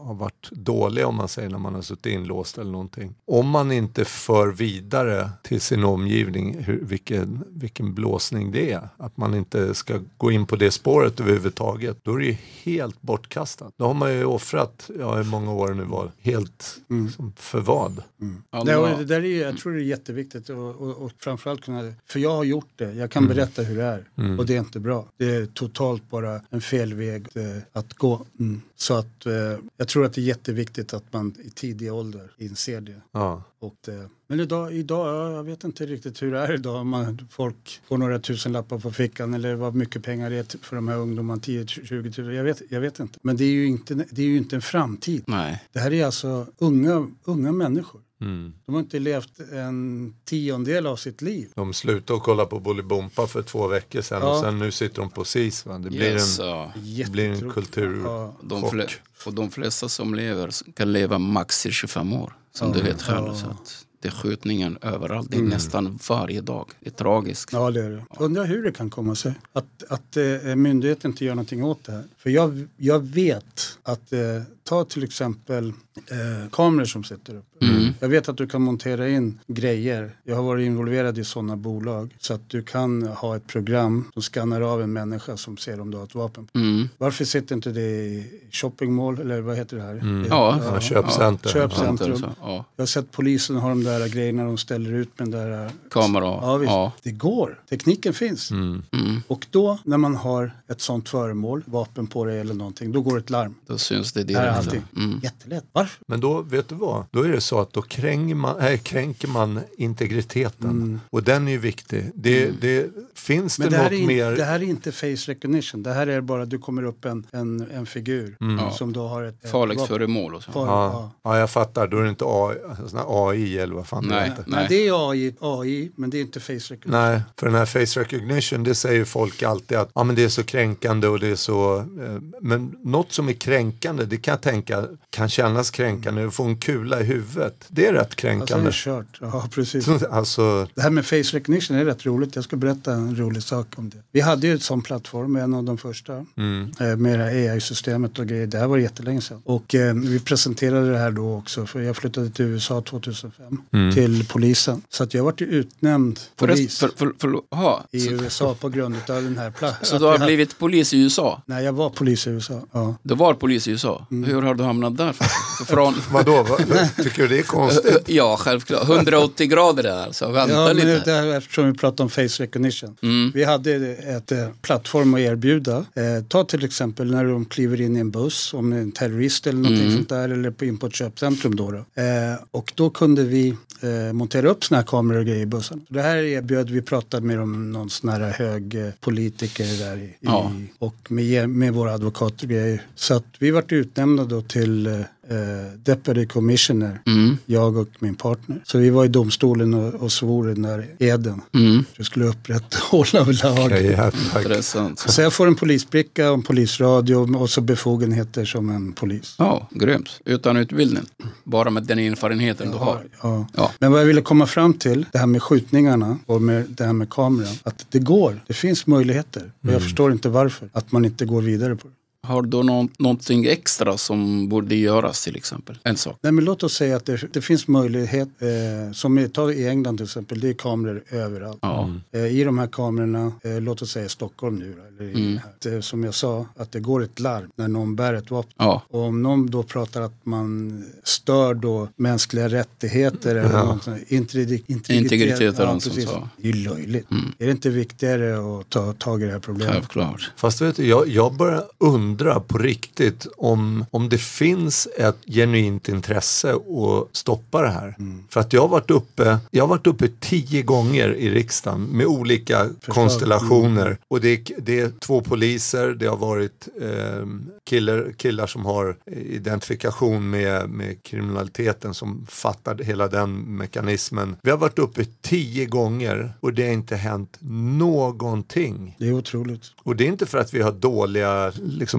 har varit dåliga om man säger när man har suttit inlåst eller någonting. Om man inte för vidare till sin omgivning hur, vilken, vilken blåsning det är. Att man inte ska gå in på det spåret överhuvudtaget. Då är det ju helt bortkastat. Då har man ju offrat, ja i många år nu var helt mm. liksom, för vad. Mm. Ja, det där är, jag tror det är jätteviktigt och, och, och framförallt kunna, för jag har gjort det. Jag kan mm. berätta hur det är mm. och det är inte bra. Det är totalt bara en fel väg eh, att gå. Mm. Så att eh, jag tror att det är jätteviktigt att man i tidig ålder inser det. Ja. Och, eh, men idag, idag, jag vet inte riktigt hur det är idag. Man, folk får några tusen lappar på fickan eller vad mycket pengar det är för de här ungdomarna, tio till tjugo tusen. Jag vet, jag vet inte. Men det är ju inte, det är ju inte en framtid. Nej. Det här är alltså unga, unga människor. Mm. De har inte levt en tiondel av sitt liv. De slutade att kolla på Bolibompa för två veckor sedan ja. och sen nu sitter de på S I S. Va? Det blir yes, en, ja. blir en kultur. Ja. De fle- och de flesta som lever kan leva max i tjugofem år. Som ja. du vet själv. Ja. Så att det är skjutningen överallt. Det är mm. nästan varje dag. Det är tragiskt. Ja, det är det. Jag undrar hur det kan komma sig. Att, att eh, myndigheten inte gör någonting åt det här. För jag, jag vet att eh, ta till exempel eh, kameror som sitter uppe. Mm. Jag vet att du kan montera in grejer. Jag har varit involverad i sådana bolag. Så att du kan ha ett program som skannar av en människa som ser om du har ett vapen. Mm. Varför sitter inte det i shoppingmall? Eller vad heter det här? Mm. Det, ja, ja, köpcenter. Köpcentrum. Ja. Jag har sett polisen ha de där grejerna de ställer ut med den där kamera. Ja, visst. Ja. Det går. Tekniken finns. Mm. Mm. Och då när man har ett sånt föremål, vapen på det eller någonting, då går ett larm. Då syns det direkt. Mm. Jättelätt. Varför? Men då, vet du vad? Då är det så att då kränker man, äh, kränker man integriteten. Mm. Och den är ju viktig. Det, mm. det, finns Men det, det något är mer... Det här är inte face recognition. Det här är bara att du kommer upp en, en, en figur mm. som då har ett... Farligt föremål och så. Far, ja. Ja. ja, jag fattar. Då är det inte A I, alltså A I eller vad fan nej, det heter. Nej, det är A I, A I, men det är inte face recognition. Nej, för den här face recognition, det säger folk alltid att ja, men det är så kränkande och det är så... Eh, men något som är kränkande, det kan jag tänka, kan kännas kränkande. Du får en kula i huvudet. Det är rätt kränkande. Alltså det är kört. Ja, precis. Alltså... Det här med face recognition är rätt roligt. Jag ska berätta en rolig sak om det. Vi hade ju ett sån plattform, en av de första. Mm. Med det här A I-systemet och grejer. Det här var jättelänge sedan. Och eh, vi presenterade det här då också. För jag flyttade till U S A tjugohundrafem. Mm. Till polisen. Så att jag var utnämnd polis för, för, för, för, i så. U S A på grund av den här platsen. Så du har blivit hade... polis i U S A? Nej, jag var polis i U S A. Ja. Du var polis i U S A? Mm. Hur har du hamnat där? Från... Vadå? Tycker du det är konstigt? Ja, självklart. hundraåttio grader där alltså. Vänta ja, lite. Men det här, eftersom vi pratar om face recognition. Mm. Vi hade ett eh, plattform att erbjuda. Eh, ta till exempel när de kliver in i en buss, om en terrorist eller någonting mm. sånt där, eller på in på ett köpcentrum då. då. Eh, och då kunde vi eh, montera upp såna här kameror och grejer i bussen. Det här erbjöd, vi pratade med om någon sån här hög eh, politiker där i, ja. i, och med, med våra advokater och grejer. Så att vi vart utnämnda då till eh, Uh, Deputy Commissioner, mm. jag och min partner. Så vi var i domstolen och, och svor den där eden. Mm. Jag skulle upprätthålla lag. Okay, intressant. Så jag får en polisbricka och en polisradio och så befogenheter som en polis. Ja, grymt. Utan utbildning. Bara med den erfarenheten ja, du har. Ja. Ja. Men vad jag ville komma fram till, det här med skjutningarna och med det här med kameran, att det går. Det finns möjligheter. Mm. Och jag förstår inte varför. Att man inte går vidare på det. Har du någon, någonting extra som borde göras till exempel? En sak. Nej, men låt oss säga att det, det finns möjlighet, eh, som vi tar i England till exempel, det är kameror överallt. Ja. Eh, I de här kamerorna, eh, låt oss säga Stockholm nu, eller i mm. här, det, som jag sa, att det går ett larm när någon bär ett vapen. Ja. Och om någon då pratar att man stör då mänskliga rättigheter eller ja. något sånt, integritet, integritet ja, precis. Det är löjligt. Mm. Är det inte viktigare att ta tag i det här problemet? Självklart. Fast vet du, jag, jag börjar undra på riktigt om, om det finns ett genuint intresse att stoppa det här. Mm. För att jag har varit uppe jag har varit uppe tio gånger i riksdagen med olika Förstår. konstellationer. Mm. Och det är, det är två poliser, det har varit eh, killar, killar som har identifikation med, med kriminaliteten som fattar hela den mekanismen. Vi har varit uppe tio gånger och det har inte hänt någonting. Det är otroligt. Och det är inte för att vi har dåliga liksom,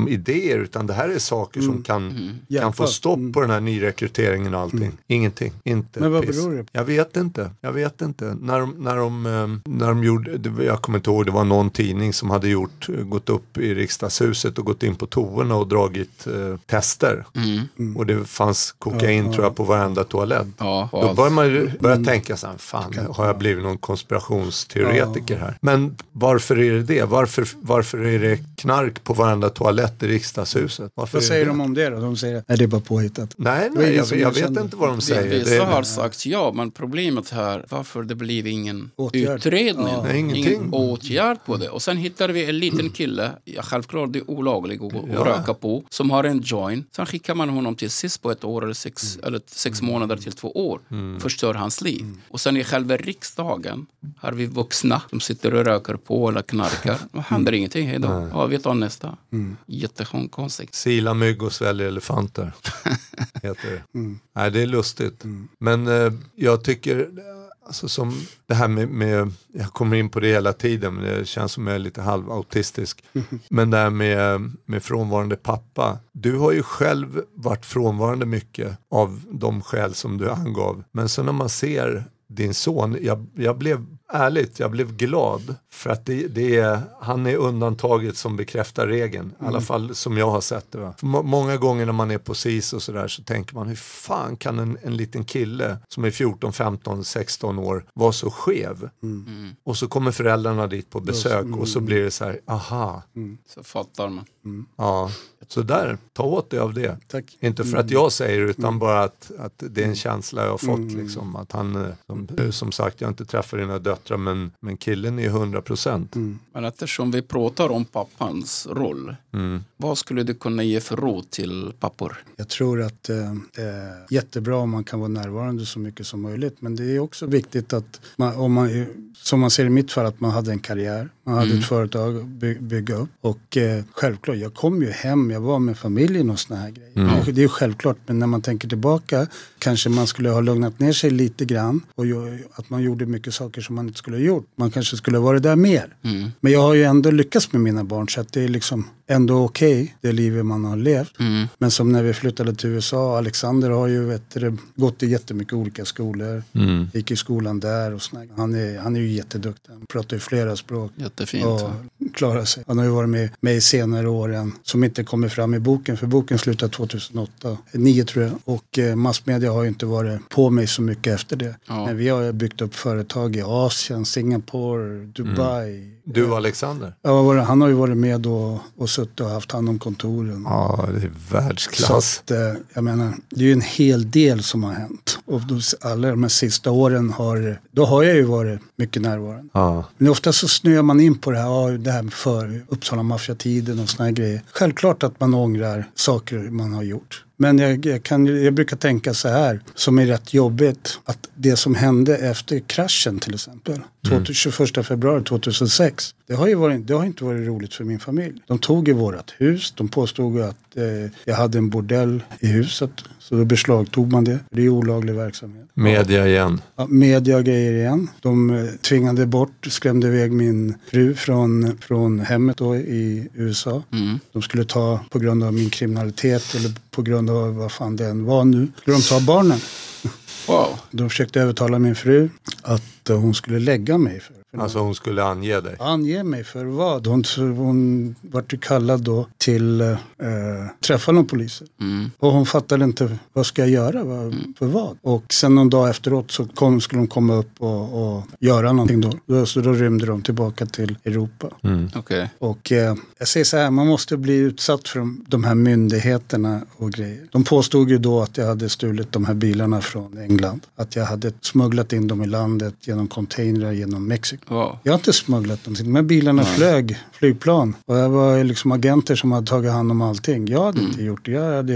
idéer, utan det här är saker som kan, Mm. kan få stopp på den här nyrekryteringen och allting. Ingenting. Inte Men vad piss. beror det på? Jag vet inte. Jag vet inte. När de, när de, eh, när de gjorde, det- jag kommer inte ihåg, det var någon tidning som hade gjort, gått upp i riksdagshuset och gått in på toorna och dragit eh, tester. Mm. Och det fanns kokain tror jag på varenda toalett. Ja, Då och börjar man ju börja tänka så här, fan, har jag blivit någon konspirationsteoretiker här? Men varför är det det? Varför, varför är det knark på varenda toalett i riksdagshuset? Varför Vad är säger det? de om det då? De säger att det är bara påhittat. Nej, Det var nej, ingen jag, som jag vet erkände. inte vad de säger. Vissa Det är- har sagt ja, men problemet här, varför det blev ingen Åtgärd. utredning, Ja. Nej, ingenting. ingen åtgärd på det. Och sen hittade vi en liten kille, ja, självklart det är olagligt att, Ja. att röka på, som har en joint. Sen skickar man honom till S I S på ett år eller sex, Mm. eller sex månader till två år. Förstör hans liv. Och sen i själva riksdagen har vi vuxna som sitter och röker på eller knarkar. Och händer ingenting, hej då. Ja, vi tar nästa. Mm. Jättekonstigt. Sila mygg och svälja elefanter. Heter det. Mm. Nej, det är lustigt. Men eh, jag tycker, alltså som det här med, med, jag kommer in på det hela tiden, men det känns som jag är lite halvautistisk. Men det här med, med frånvarande pappa. Du har ju själv varit frånvarande mycket av de skäl som du angav. Men så när man ser din son, jag, jag blev ärligt, jag blev glad för att det, det är, han är undantaget som bekräftar regeln. I alla fall som jag har sett det. Va? För må- många gånger när man är på S I S och sådär så tänker man, hur fan kan en, en liten kille som är fjorton, femton, sexton år vara så skev? Mm. Och så kommer föräldrarna dit på besök och så blir det så här, aha, Så fattar man. ja. Så där, ta åt dig av det. Tack. Inte för att jag säger det, utan bara att, att det är en känsla jag har fått. Liksom, att han, eh, som, som sagt, jag har inte träffat dina döttrar, men, men killen är hundra procent. Men eftersom vi pratar om pappans roll, Mm. vad skulle du kunna ge för råd till pappor? Jag tror att det eh, är jättebra om man kan vara närvarande så mycket som möjligt. Men det är också viktigt att, man, om man, som man ser i mitt fall, att man hade en karriär. Man hade Mm. ett företag att by, bygga upp. Och eh, självklart, jag kom ju hem, jag var med familjen och såna här grejer. Mm. Och det är självklart, men när man tänker tillbaka kanske man skulle ha lugnat ner sig lite grann. Och ju, att man gjorde mycket saker som man inte skulle ha gjort. Man kanske skulle ha varit där mer. Mm. Men jag har ju ändå lyckats med mina barn, så att det är liksom ändå okej, det livet man har levt. Mm. Men som när vi flyttade till U S A, Alexander har ju vet du, gått i jättemycket olika skolor. Mm. Gick i skolan där och såna. Han är, han är ju jätteduktig. Han pratar ju flera språk. Jättefint. Och klarar sig. Han har ju varit med, med i senare åren som inte kommer fram i boken. För boken slutade tjugohundraåtta, nio tror jag. Och eh, massmedia har ju inte varit på mig så mycket efter det. Ja. Men vi har ju byggt upp företag i Asien, Singapore, Dubai. Du och Alexander? Ja, var- han har ju varit med och, och suttit och haft hand om kontoren. Ja, det är Så världsklass. att, eh, jag menar, det är ju en hel del som har hänt. Och då, alla de här sista åren har, då har jag ju varit mycket närvarande. Ja. Men ofta så snöar man in på det här, ja, det här med för Uppsala maffiatiden och såna här grejer. Självklart att man ångrar saker man har gjort. Men jag, jag, kan, jag brukar tänka så här, som är rätt jobbigt, att det som hände efter kraschen till exempel, Mm. tjugoförsta februari tjugohundrasex, det har ju varit, det har inte varit roligt för min familj. De tog i vårat hus, de påstod att eh, jag hade en bordell i huset, så då beslagtog man det. Det är olaglig verksamhet. Media igen. Ja, media och grejer igen. De eh, tvingade bort, skrämde iväg min fru från, från hemmet då i U S A. Mm. De skulle ta, på grund av min kriminalitet eller på grund av vad fan det än var nu, skulle de ta barnen. Wow. De försökte övertala min fru att eh, hon skulle lägga mig för. för Alltså hon skulle ange dig. Ange mig för vad? Hon, hon vart ju kallad då till eh, träffa någon poliser. Mm. Och hon fattade inte, vad ska jag göra? Vad, för vad? Och sen någon dag efteråt så kom, skulle de komma upp och, och göra någonting då. då. Så då rymde de tillbaka till Europa. Mm. Okej. Och eh, jag säger så här, man måste bli utsatt för de, de här myndigheterna och grejer. De påstod ju då att jag hade stulit de här bilarna från England. Att jag hade smugglat in dem i landet genom containrar genom Mexiko. Wow. Jag har inte smugglat dem. De här bilarna Nej. flög, flygplan. Och det var liksom agenter som hade tagit hand om allting. Jag hade inte gjort det. Jag hade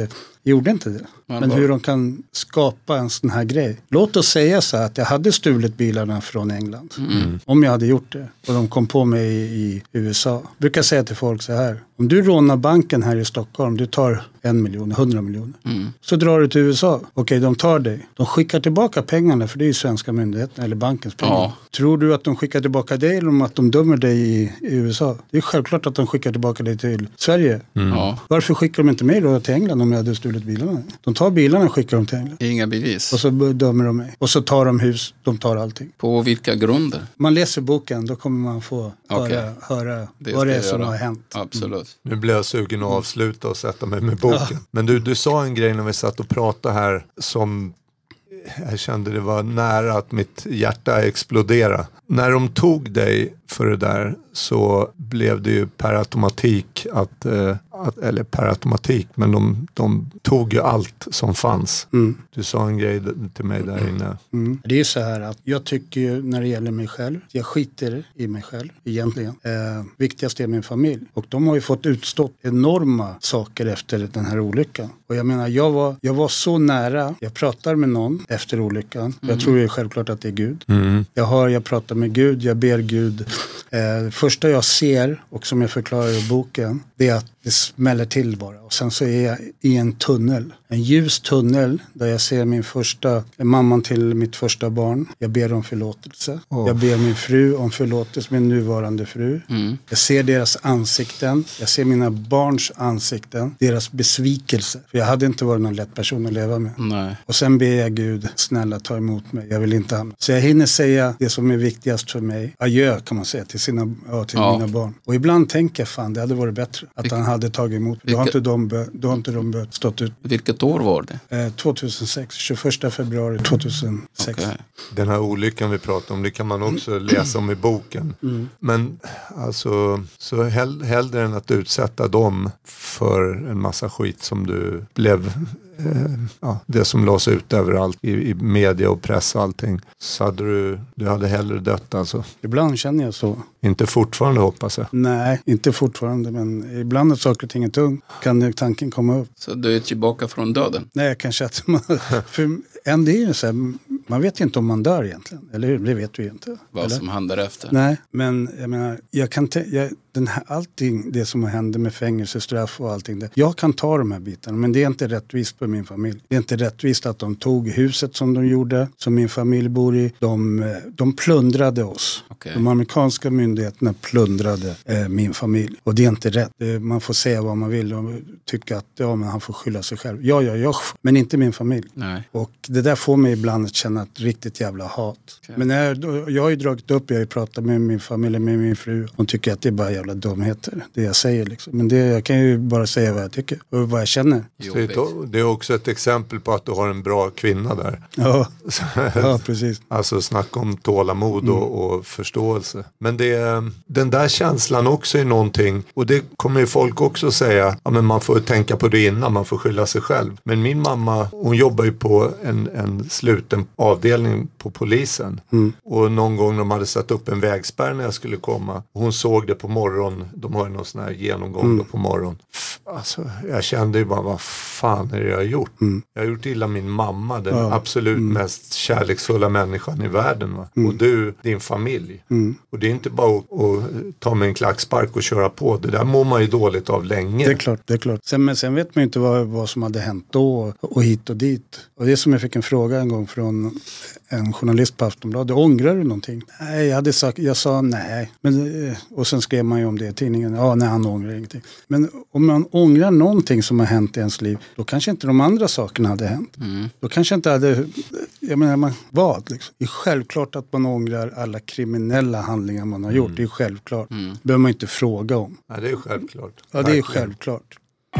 gjorde inte det. Men, Men vad- hur de kan skapa en sån här grej. Låt oss säga så här att jag hade stulit bilarna från England. Mm. Om jag hade gjort det. Och de kom på mig i, i U S A. Jag brukar säga till folk så här. Om du rånar banken här i Stockholm. Du tar en miljon, hundra miljoner. Mm. Så drar du till U S A. Okej, de tar dig. De skickar tillbaka pengarna. För det är ju svenska myndigheten eller bankens pengar. Ja. Tror du att de skickar tillbaka dig eller om att de dömer dig i, i U S A? Det är självklart att de skickar tillbaka dig till Sverige. Ja. Varför skickar de inte mig då till England om jag hade stulit bilarna? De tar bilarna och skickar dem till England. Inga bevis. Och så dömer de mig. Och så tar de hus, de tar allting. På vilka grunder? Man läser boken, då kommer man få Okej. höra, höra Det vad det ska är jag som göra. har hänt. Absolut. Nu blir jag sugen att avsluta och sätta mig med boken. Men du, du sa en grej när vi satt och pratade här som jag kände det var nära att mitt hjärta exploderade. När de tog dig för det där så blev det ju per automatik att, eh, att eller per automatik, men de, de tog ju allt som fanns. Mm. Du sa en grej till mig där inne. Mm. Det är så här att jag tycker ju när det gäller mig själv, jag skiter i mig själv egentligen. Eh, viktigast är min familj. Och de har ju fått utstå enorma saker efter den här olyckan. Och jag menar, jag var, jag var så nära. Jag pratar med någon efter olyckan. Mm. Jag tror ju självklart att det är Gud. Mm. Jag hör, jag pratar med Gud, jag ber Gud. Eh, första jag ser, och som jag förklarar i boken, det är att det smäller till bara. Och sen så är jag i en tunnel. En ljus tunnel där jag ser min första, mamman till mitt första barn. Jag ber om förlåtelse. Oh. Jag ber min fru om förlåtelse, min nuvarande fru. Mm. Jag ser deras ansikten. Jag ser mina barns ansikten. Deras besvikelse. För jag hade inte varit någon lätt person att leva med. Nej. Och sen ber jag Gud, snälla ta emot mig. Jag vill inte hamna. Så jag hinner säga det som är viktigast för mig. Adjö kan man säga till, sina, ja, till Ja. mina barn. Och ibland tänker jag fan, det hade varit bättre. Att Vilka- han hade tagit emot mig. Då har inte de, bö- då har inte de bö- stått ut. Vilket år var det? Eh, tjugohundrasex, tjugoförsta februari tjugohundrasex. Okej. Den här olyckan vi pratar om, det kan man också läsa om i boken. Mm. Men alltså, så hell, hellre än att utsätta dem för en massa skit som du blev, eh, ja, det som lades ut överallt i, i media och press och allting, så hade du, du hade hellre dött alltså. Ibland känner jag så. Inte fortfarande, hoppas jag. Nej, inte fortfarande. Men ibland när saker och ting är tung kan det- tanken komma upp. Så du är tillbaka från döden? Nej, kanske att man... För en, det är ju så här, man vet ju inte om man dör egentligen. Eller hur? Det vet vi ju inte. Vad eller? som händer efter? Nej, men jag menar, jag kan te- jag, den här, allting det som händer med fängelsestraff och allting det. Jag kan ta de här bitarna, men det är inte rättvist för min familj. Det är inte rättvist att de tog huset som de gjorde, som min familj bor i. De, eh, de plundrade oss. Okej. De amerikanska myndigheterna plundrade eh, min familj. Och det är inte rätt. Eh, man får säga vad man vill och tycka att ja, men han får skylla sig själv. Ja, ja, ja, men inte min familj. Nej. Och det där får mig ibland att känna ett riktigt jävla hat. Okej. Men när jag, jag har ju dragit upp, jag har ju pratat med min familj, med min fru. Hon tycker att det är bara jävla dumheter, det jag säger liksom. Men det, jag kan ju bara säga vad jag tycker och vad jag känner. Så det, är- det är också ett exempel på att du har en bra kvinna där. Ja, ja precis. Alltså snacka om tålamod och, och förståelse. Men det, den där känslan också är någonting, och det kommer ju folk också säga, ja men man får tänka på det innan, man får skylla sig själv. Men min mamma, hon jobbar ju på en, en sluten avdelning på polisen. Mm. Och någon gång de hade satt upp en vägspärr när jag skulle komma. Hon såg det på morgon, de har ju någon sån här genomgång Mm. då på morgon. F- Alltså, jag kände ju bara, vad fan är det jag har gjort? Mm. Jag har gjort illa min mamma, den Ja. absolut mest kärleksfulla människan i världen. Va? Och du, din familj. Mm. Och det är inte bara att, att ta med en klackspark och köra på. Det där mår man ju dåligt av länge. Det är klart, det är klart. Sen, men sen vet man ju inte vad, vad som hade hänt då och hit och dit. Och det är som jag fick en fråga en gång från en journalist på Aftonbladet. Ångrar du någonting? Nej, jag hade sagt, jag sa nej. Men, eh, och sen skrev man ju om det i tidningen. Ja, nej, han ångrar ingenting. Men om man ångrar någonting som har hänt i ens liv, då kanske inte de andra sakerna hade hänt. Mm. Då kanske inte hade, jag menar, man, vad liksom? Det är självklart att man ångrar alla kriminella handlingar man har gjort. Det är självklart. Mm. Det behöver man inte fråga om. Ja, det är självklart. Ja, det är Verkligen. självklart.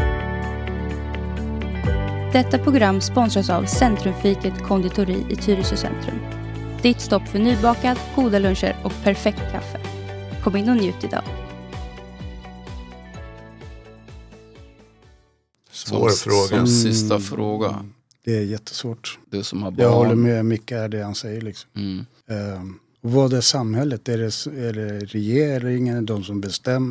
Detta program sponsras av Centrumfiket konditori i Tyresö centrum. Ditt stopp för nybakat, goda luncher och perfekt kaffe. Kom in och njut idag. Svår som, fråga. Som sista fråga. Det är jättesvårt. Du som har barn. Jag håller med Micke är det han säger liksom. Mm. Um, och vad är samhället? Är det, är det regeringen, de som bestämmer?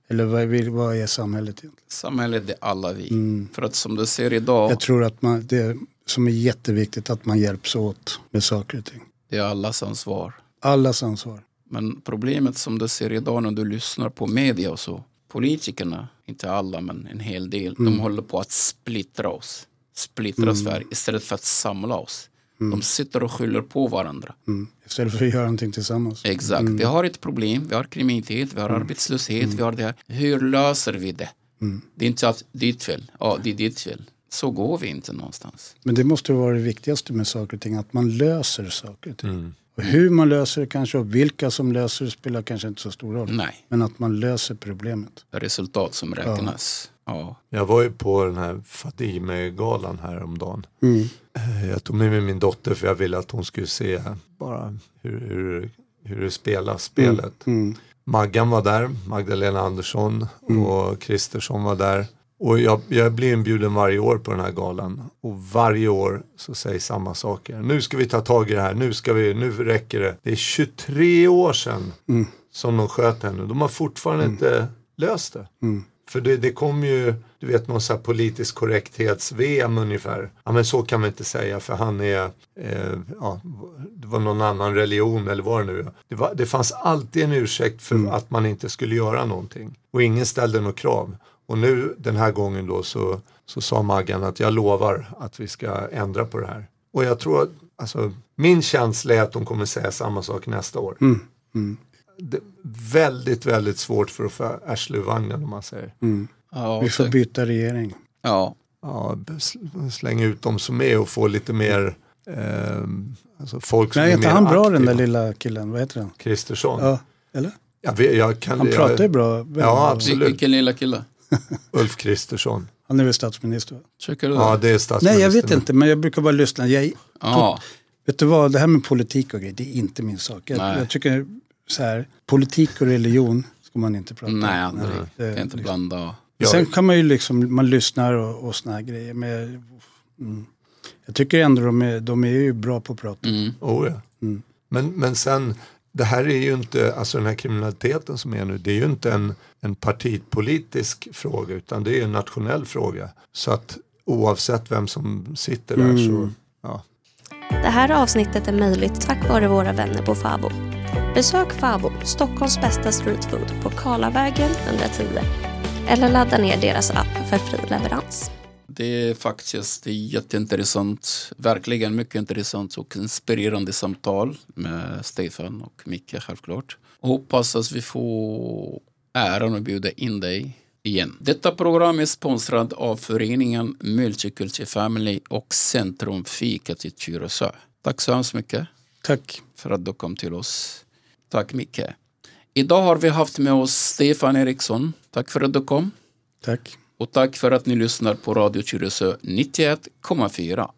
Eller vad, vill, vad är samhället egentligen? Samhället är alla vi. Mm. För att som du ser idag, Jag tror att man, det som är jätteviktigt att man hjälps åt med saker och ting. det är allas ansvar. Allas ansvar. Men problemet som du ser idag när du lyssnar på media och så, politikerna, inte alla men en hel del, Mm. de håller på att splittra oss. Splittra Mm. Sverige istället för att samla oss. Mm. De sitter och skyller på varandra. Mm. Istället för att göra någonting tillsammans. Exakt. Mm. Vi har ett problem, vi har kriminalitet, vi har Mm. arbetslöshet, Mm. vi har det här. Hur löser vi det? Mm. Det är inte att ditt fel, ja det är ditt fel. Så går vi inte någonstans. Men det måste vara det viktigaste med saker och ting. Att man löser saker och ting. Mm. Och hur man löser det kanske och vilka som löser det spelar kanske inte så stor roll. Nej, Men att man löser problemet. det är resultat som räknas. Ja. Jag var ju på den här Fatime-galan här om dagen. Mm. Jag tog med mig min dotter för jag ville att hon skulle se bara hur, hur, hur det spelas, spelet. Mm. Mm. Maggan var där, Magdalena Andersson Mm. och Kristersson var där. Och jag, jag blir inbjuden varje år på den här galan. Och varje år så säger samma saker. Nu ska vi ta tag i det här, nu, ska vi, nu räcker det. Det är tjugotre år sedan Mm. som de sköt henne. De har fortfarande Mm. inte löst det. Mm. För det, det kom ju, du vet, någon så här politisk korrekthets-V M ungefär. Ja, men så kan man inte säga för han är, eh, ja, det var någon annan religion eller vad det nu är. Det, var, det fanns alltid en ursäkt för Mm. att man inte skulle göra någonting. Och ingen ställde något krav. Och nu den här gången då så, så sa Maggan att jag lovar att vi ska ändra på det här. Och jag tror att, alltså, min känsla är att de kommer säga samma sak nästa år. Mm. Mm. Det, väldigt, väldigt svårt för att få arsle ur vagnen om man säger. Mm. Ja, Vi får så- byta regering. ja. Ja, sl- slänga ut dem som är och få lite mer eh, alltså folk som Nej, är är inte mer han bra aktiva. den där lilla killen? Vad heter han? Kristersson. Ja, eller? Jag vet, jag kan, Han jag, pratar ju bra. Ja, absolut. Vilken lilla kille? Ulf Kristersson. Han är väl statsminister? Va? Tycker du Ja, det? det är statsministern. Nej, jag vet inte. Men jag brukar bara lyssna. Jag, Ja. vet du vad? Det här med politik och grejer, det är inte min sak. Jag, Nej. jag tycker så här, politik och religion ska man inte prata om. Nej, aldrig. det- Kan inte liksom. blanda. Ja. Sen kan man ju liksom, man lyssnar och, och såna här grejer. Men, mm. Jag tycker ändå de är, de är ju bra på att prata. Mm. Oh, ja. Mm. men, men sen, det här är ju inte, alltså den här kriminaliteten som är nu, det är ju inte en, en partipolitisk fråga utan det är en nationell fråga. Så att oavsett vem som sitter där Mm. så, ja. Det här avsnittet är möjligt tack vare våra vänner på Fabo. Besök Fabo, Stockholms bästa streetfood på Karlavägen etthundratio. Eller ladda ner deras app för fri leverans. Det är faktiskt det är jätteintressant, verkligen mycket intressant och inspirerande samtal med Stefan och Micke självklart. Och hoppas att vi får äran att bjuda in dig igen. Detta program är sponsrad av föreningen Multiculture Family och Centrum Fikat i Tyresö. Tack så hemskt mycket Tack. för att du kom till oss. Tack Micke. Idag har vi haft med oss Stefan Eriksson. Tack för att du kom. Tack. Och tack för att ni lyssnar på Radio Tyresö nittioett komma fyra.